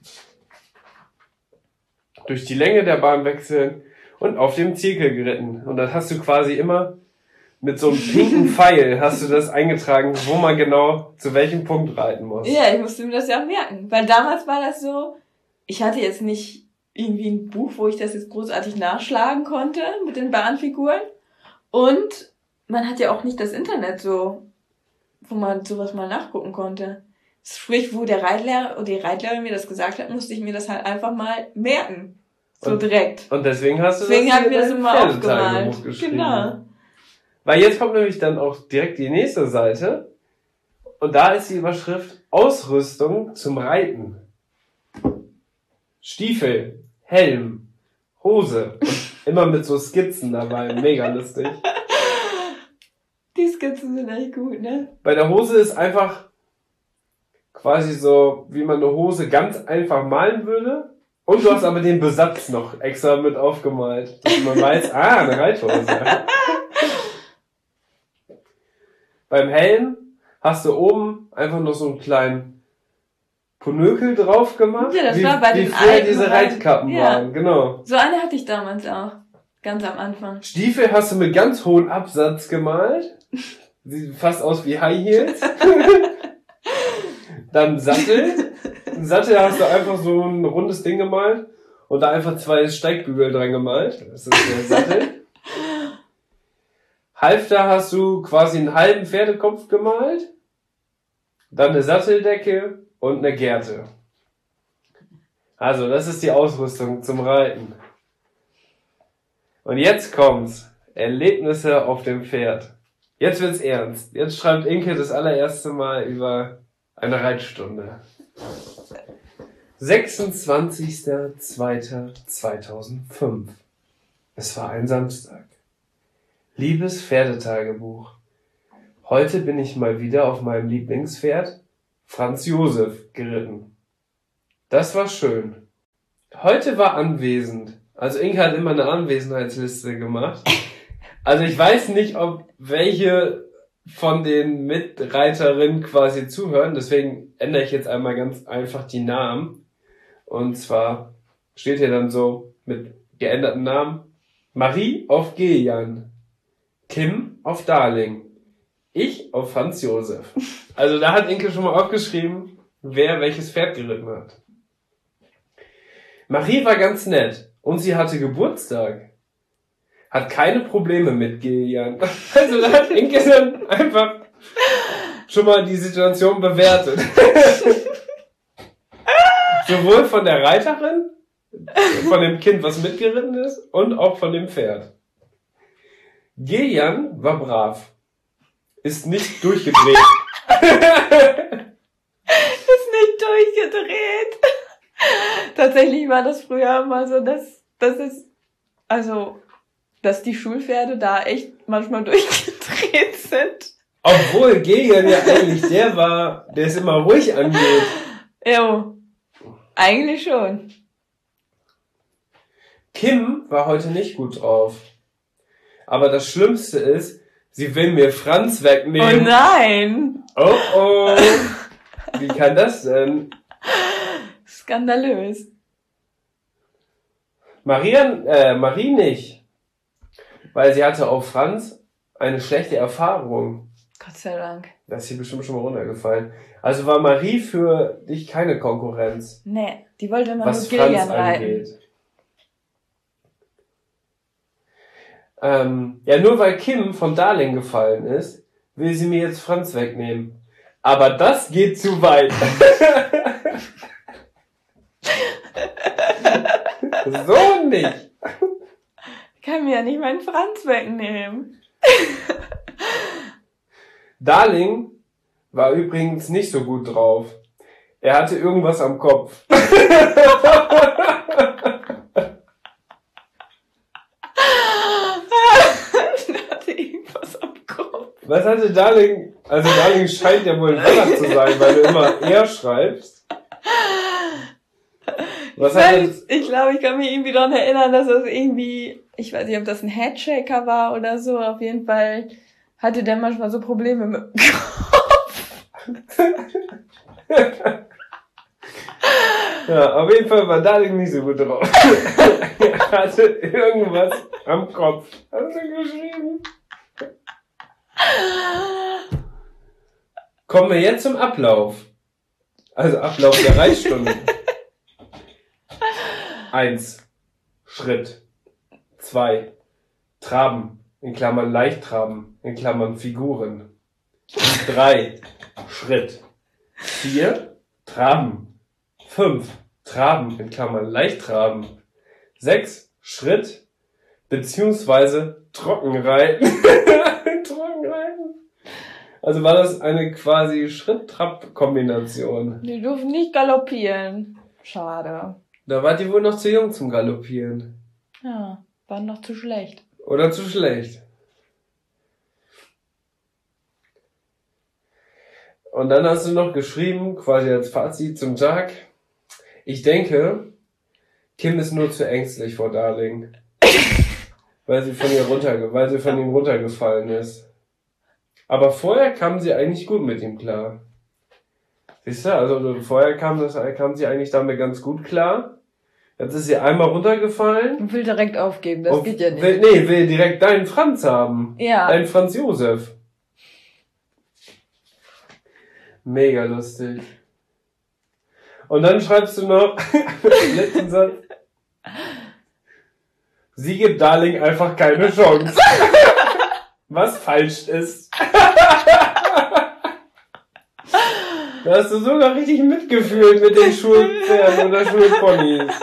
durch die Länge der Bahn wechseln und auf dem Zirkel geritten. Und dann hast du quasi immer mit so einem pinken Pfeil hast du das eingetragen, wo man genau zu welchem Punkt reiten muss. Ja, ich musste mir das ja auch merken. Weil damals war das so, ich hatte jetzt nicht irgendwie ein Buch, wo ich das jetzt großartig nachschlagen konnte mit den Bahnfiguren. Und man hat ja auch nicht das Internet so, wo man sowas mal nachgucken konnte. Sprich, wo der Reitlehrer oder die Reitlehrerin mir das gesagt hat, musste ich mir das halt einfach mal merken. So und, direkt. Und deswegen hast du deswegen das habe ich mir das immer aufgemalt. Geschrieben. Genau. Weil jetzt kommt nämlich dann auch direkt die nächste Seite. Und da ist die Überschrift Ausrüstung zum Reiten. Stiefel, Helm, Hose. Und immer mit so Skizzen dabei. Mega lustig. Die Skizzen sind echt gut, ne? Bei der Hose ist einfach quasi so, wie man eine Hose ganz einfach malen würde. Und du hast aber den Besatz noch extra mit aufgemalt. Dass man weiß, ah, eine Reithose. Beim Helm hast du oben einfach noch so einen kleinen Ponökel drauf gemacht. Ja, das wie, war bei wie den früher alten diese Reit- Reitkappen ja. waren, genau. So eine hatte ich damals auch. Ganz am Anfang. Stiefel hast du mit ganz hohem Absatz gemalt. Sieht fast aus wie High Heels. Dann Sattel. Ein Sattel hast du einfach so ein rundes Ding gemalt und da einfach zwei Steigbügel dran gemalt. Das ist der Sattel. Halfter hast du quasi einen halben Pferdekopf gemalt. Dann eine Satteldecke und eine Gerte. Also, das ist die Ausrüstung zum Reiten. Und jetzt kommt's. Erlebnisse auf dem Pferd. Jetzt wird's ernst. Jetzt schreibt Inke das allererste Mal über eine Reitstunde. sechsundzwanzigster zweiter zweitausendfünf. Es war ein Samstag. Liebes Pferdetagebuch. Heute bin ich mal wieder auf meinem Lieblingspferd, Franz Josef, geritten. Das war schön. Heute war anwesend. Also Inke hat immer eine Anwesenheitsliste gemacht. Also ich weiß nicht, ob welche von den Mitreiterinnen quasi zuhören. Deswegen ändere ich jetzt einmal ganz einfach die Namen. Und zwar steht hier dann so mit geänderten Namen. Marie auf Gillian. Kim auf Darling. Ich auf Franz Josef. Also da hat Inke schon mal aufgeschrieben, wer welches Pferd geritten hat. Marie war ganz nett und sie hatte Geburtstag. Hat keine Probleme mit Gillian. Also da hat Inke dann einfach schon mal die Situation bewertet. Sowohl von der Reiterin, von dem Kind, was mitgeritten ist, und auch von dem Pferd. Gillian war brav. Ist nicht durchgedreht. Ist nicht durchgedreht. Tatsächlich war das früher mal so, dass, dass es, also, dass die Schulpferde da echt manchmal durchgedreht sind. Obwohl Gillian ja eigentlich der war, der es immer ruhig angeht. Jo, eigentlich schon. Kim war heute nicht gut drauf. Aber das Schlimmste ist, sie will mir Franz Oh wegnehmen. nein! Oh oh. Wie kann das denn? Skandalös. Marian, äh, Marie nicht. Weil sie hatte auf Franz eine schlechte Erfahrung. Gott sei Dank. Da ist sie bestimmt schon mal runtergefallen. Also war Marie für dich keine Konkurrenz. Nee, die wollte immer Was nur Franz Gillian reiten. angeht. Ähm, ja, nur weil Kim von Darling gefallen ist, will sie mir jetzt Franz wegnehmen. Aber das geht zu weit. So nicht. Ich kann mir ja nicht meinen Franz wegnehmen. Darling war übrigens nicht so gut drauf. Er hatte irgendwas am Kopf. Hatte irgendwas Was hatte Darling, also Darling scheint ja wohl ein Wörter zu sein, weil du immer er schreibst. Was ich hat weiß, ich glaube, ich kann mich irgendwie daran erinnern, dass das irgendwie, ich weiß nicht, ob das ein Headshaker war oder so, auf jeden Fall hatte der manchmal so Probleme mit dem Kopf. Ja, auf jeden Fall war Darling nicht so gut drauf. Er hatte irgendwas am Kopf. Hast du geschrieben? Kommen wir jetzt zum Ablauf. Also Ablauf der Reitstunde. Eins. Schritt. Zwei. Traben. In Klammern Leichttraben. In Klammern Figuren. Drei. Schritt. Vier. Traben. Fünf. Traben. In Klammern Leichttraben. Sechs. Schritt. Beziehungsweise Trockenreiten. Trockenreiten. Also war das eine quasi Schritt-Trab-Kombination. Die durften nicht galoppieren. Schade. Da wart ihr wohl noch zu jung zum Galoppieren. Ja, waren noch zu schlecht. Oder zu schlecht. Und dann hast du noch geschrieben, quasi als Fazit zum Tag. Ich denke, Kim ist nur zu ängstlich vor Darling. weil sie von ihr runterge, weil sie von ihm runtergefallen ist. Aber vorher kam sie eigentlich gut mit ihm klar. Siehst du, also vorher kam, das, kam sie eigentlich damit ganz gut klar. Jetzt ist sie einmal runtergefallen. Und will direkt aufgeben, das und geht ja nicht. Will, nee, will direkt deinen Franz haben. Ja. Deinen Franz Josef. Mega lustig. Und dann schreibst du noch, letzten Satz, sie gibt Darling einfach keine Chance. Was falsch ist. Da hast du sogar richtig mitgefühlt mit den Schulpferden oder Schulponys.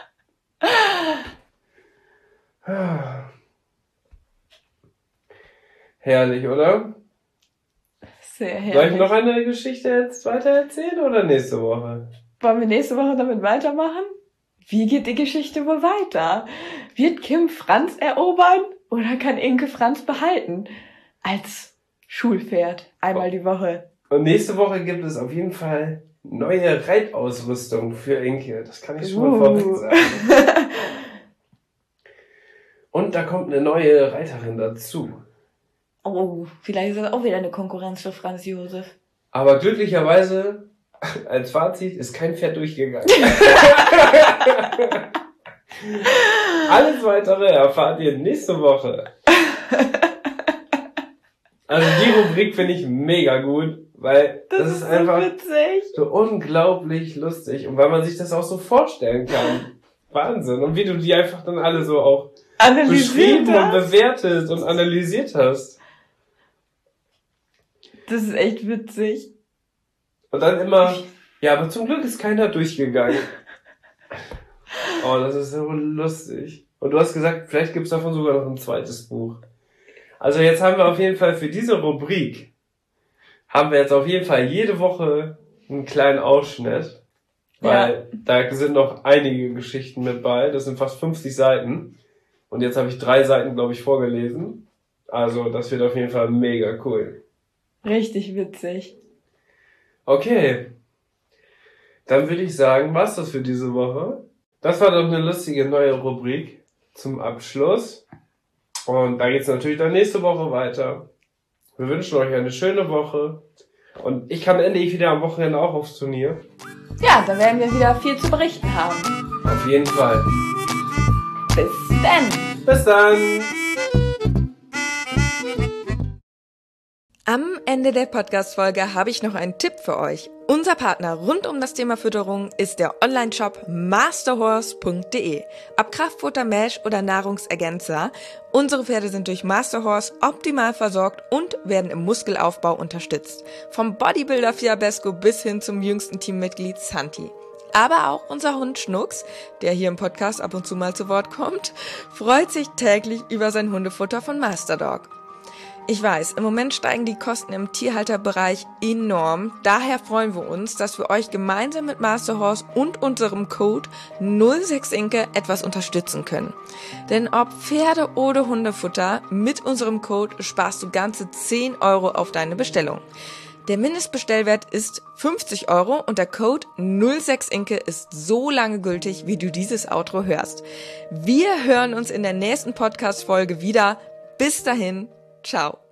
Herrlich, oder? Sehr herrlich. Soll ich noch eine Geschichte jetzt weiter erzählen oder nächste Woche? Wollen wir nächste Woche damit weitermachen? Wie geht die Geschichte wohl weiter? Wird Kim Franz erobern oder kann Inke Franz behalten? Als Schulpferd. Einmal die Woche. Und nächste Woche gibt es auf jeden Fall neue Reitausrüstung für Inke. Das kann ich schon mal Uh. vorweg sagen. Und da kommt eine neue Reiterin dazu. Oh, vielleicht ist das auch wieder eine Konkurrenz für Franz Josef. Aber glücklicherweise, als Fazit, ist kein Pferd durchgegangen. Alles weitere erfahrt ihr nächste Woche. Also die Rubrik finde ich mega gut, weil das, Das, ist ist einfach so witzig. so unglaublich lustig und weil man sich das auch so vorstellen kann. Wahnsinn. Und wie du die einfach dann alle so auch Analysiert beschrieben und das. bewertet und analysiert hast. Das ist echt witzig. Und dann immer, ja, aber zum Glück ist keiner durchgegangen. Oh, das ist so lustig. Und du hast gesagt, vielleicht gibt's davon sogar noch ein zweites Buch. Also jetzt haben wir auf jeden Fall für diese Rubrik, haben wir jetzt auf jeden Fall jede Woche einen kleinen Ausschnitt. Weil da sind noch einige Geschichten mit bei. Das sind fast fünfzig Seiten. Und jetzt habe ich drei Seiten, glaube ich, vorgelesen. Also das wird auf jeden Fall mega cool. Richtig witzig. Okay. Dann würde ich sagen, war's das für diese Woche. Das war doch eine lustige neue Rubrik zum Abschluss. Und da geht's natürlich dann nächste Woche weiter. Wir wünschen euch eine schöne Woche. Und ich kann endlich wieder am Wochenende auch aufs Turnier. Ja, dann werden wir wieder viel zu berichten haben. Auf jeden Fall. Bis dann. Bis dann. Am Ende der Podcast-Folge habe ich noch einen Tipp für euch. Unser Partner rund um das Thema Fütterung ist der Online-Shop masterhorse punkt de. Ob Kraftfutter, Mesh oder Nahrungsergänzer, unsere Pferde sind durch Masterhorse optimal versorgt und werden im Muskelaufbau unterstützt. Vom Bodybuilder Fiabesco bis hin zum jüngsten Teammitglied Santi. Aber auch unser Hund Schnucks, der hier im Podcast ab und zu mal zu Wort kommt, freut sich täglich über sein Hundefutter von Masterdog. Ich weiß, im Moment steigen die Kosten im Tierhalterbereich enorm. Daher freuen wir uns, dass wir euch gemeinsam mit Masterhorse und unserem Code null sechs Inke etwas unterstützen können. Denn ob Pferde- oder Hundefutter, mit unserem Code sparst du ganze zehn Euro auf deine Bestellung. Der Mindestbestellwert ist fünfzig Euro und der Code null sechs Inke ist so lange gültig, wie du dieses Outro hörst. Wir hören uns in der nächsten Podcast-Folge wieder. Bis dahin. Ciao.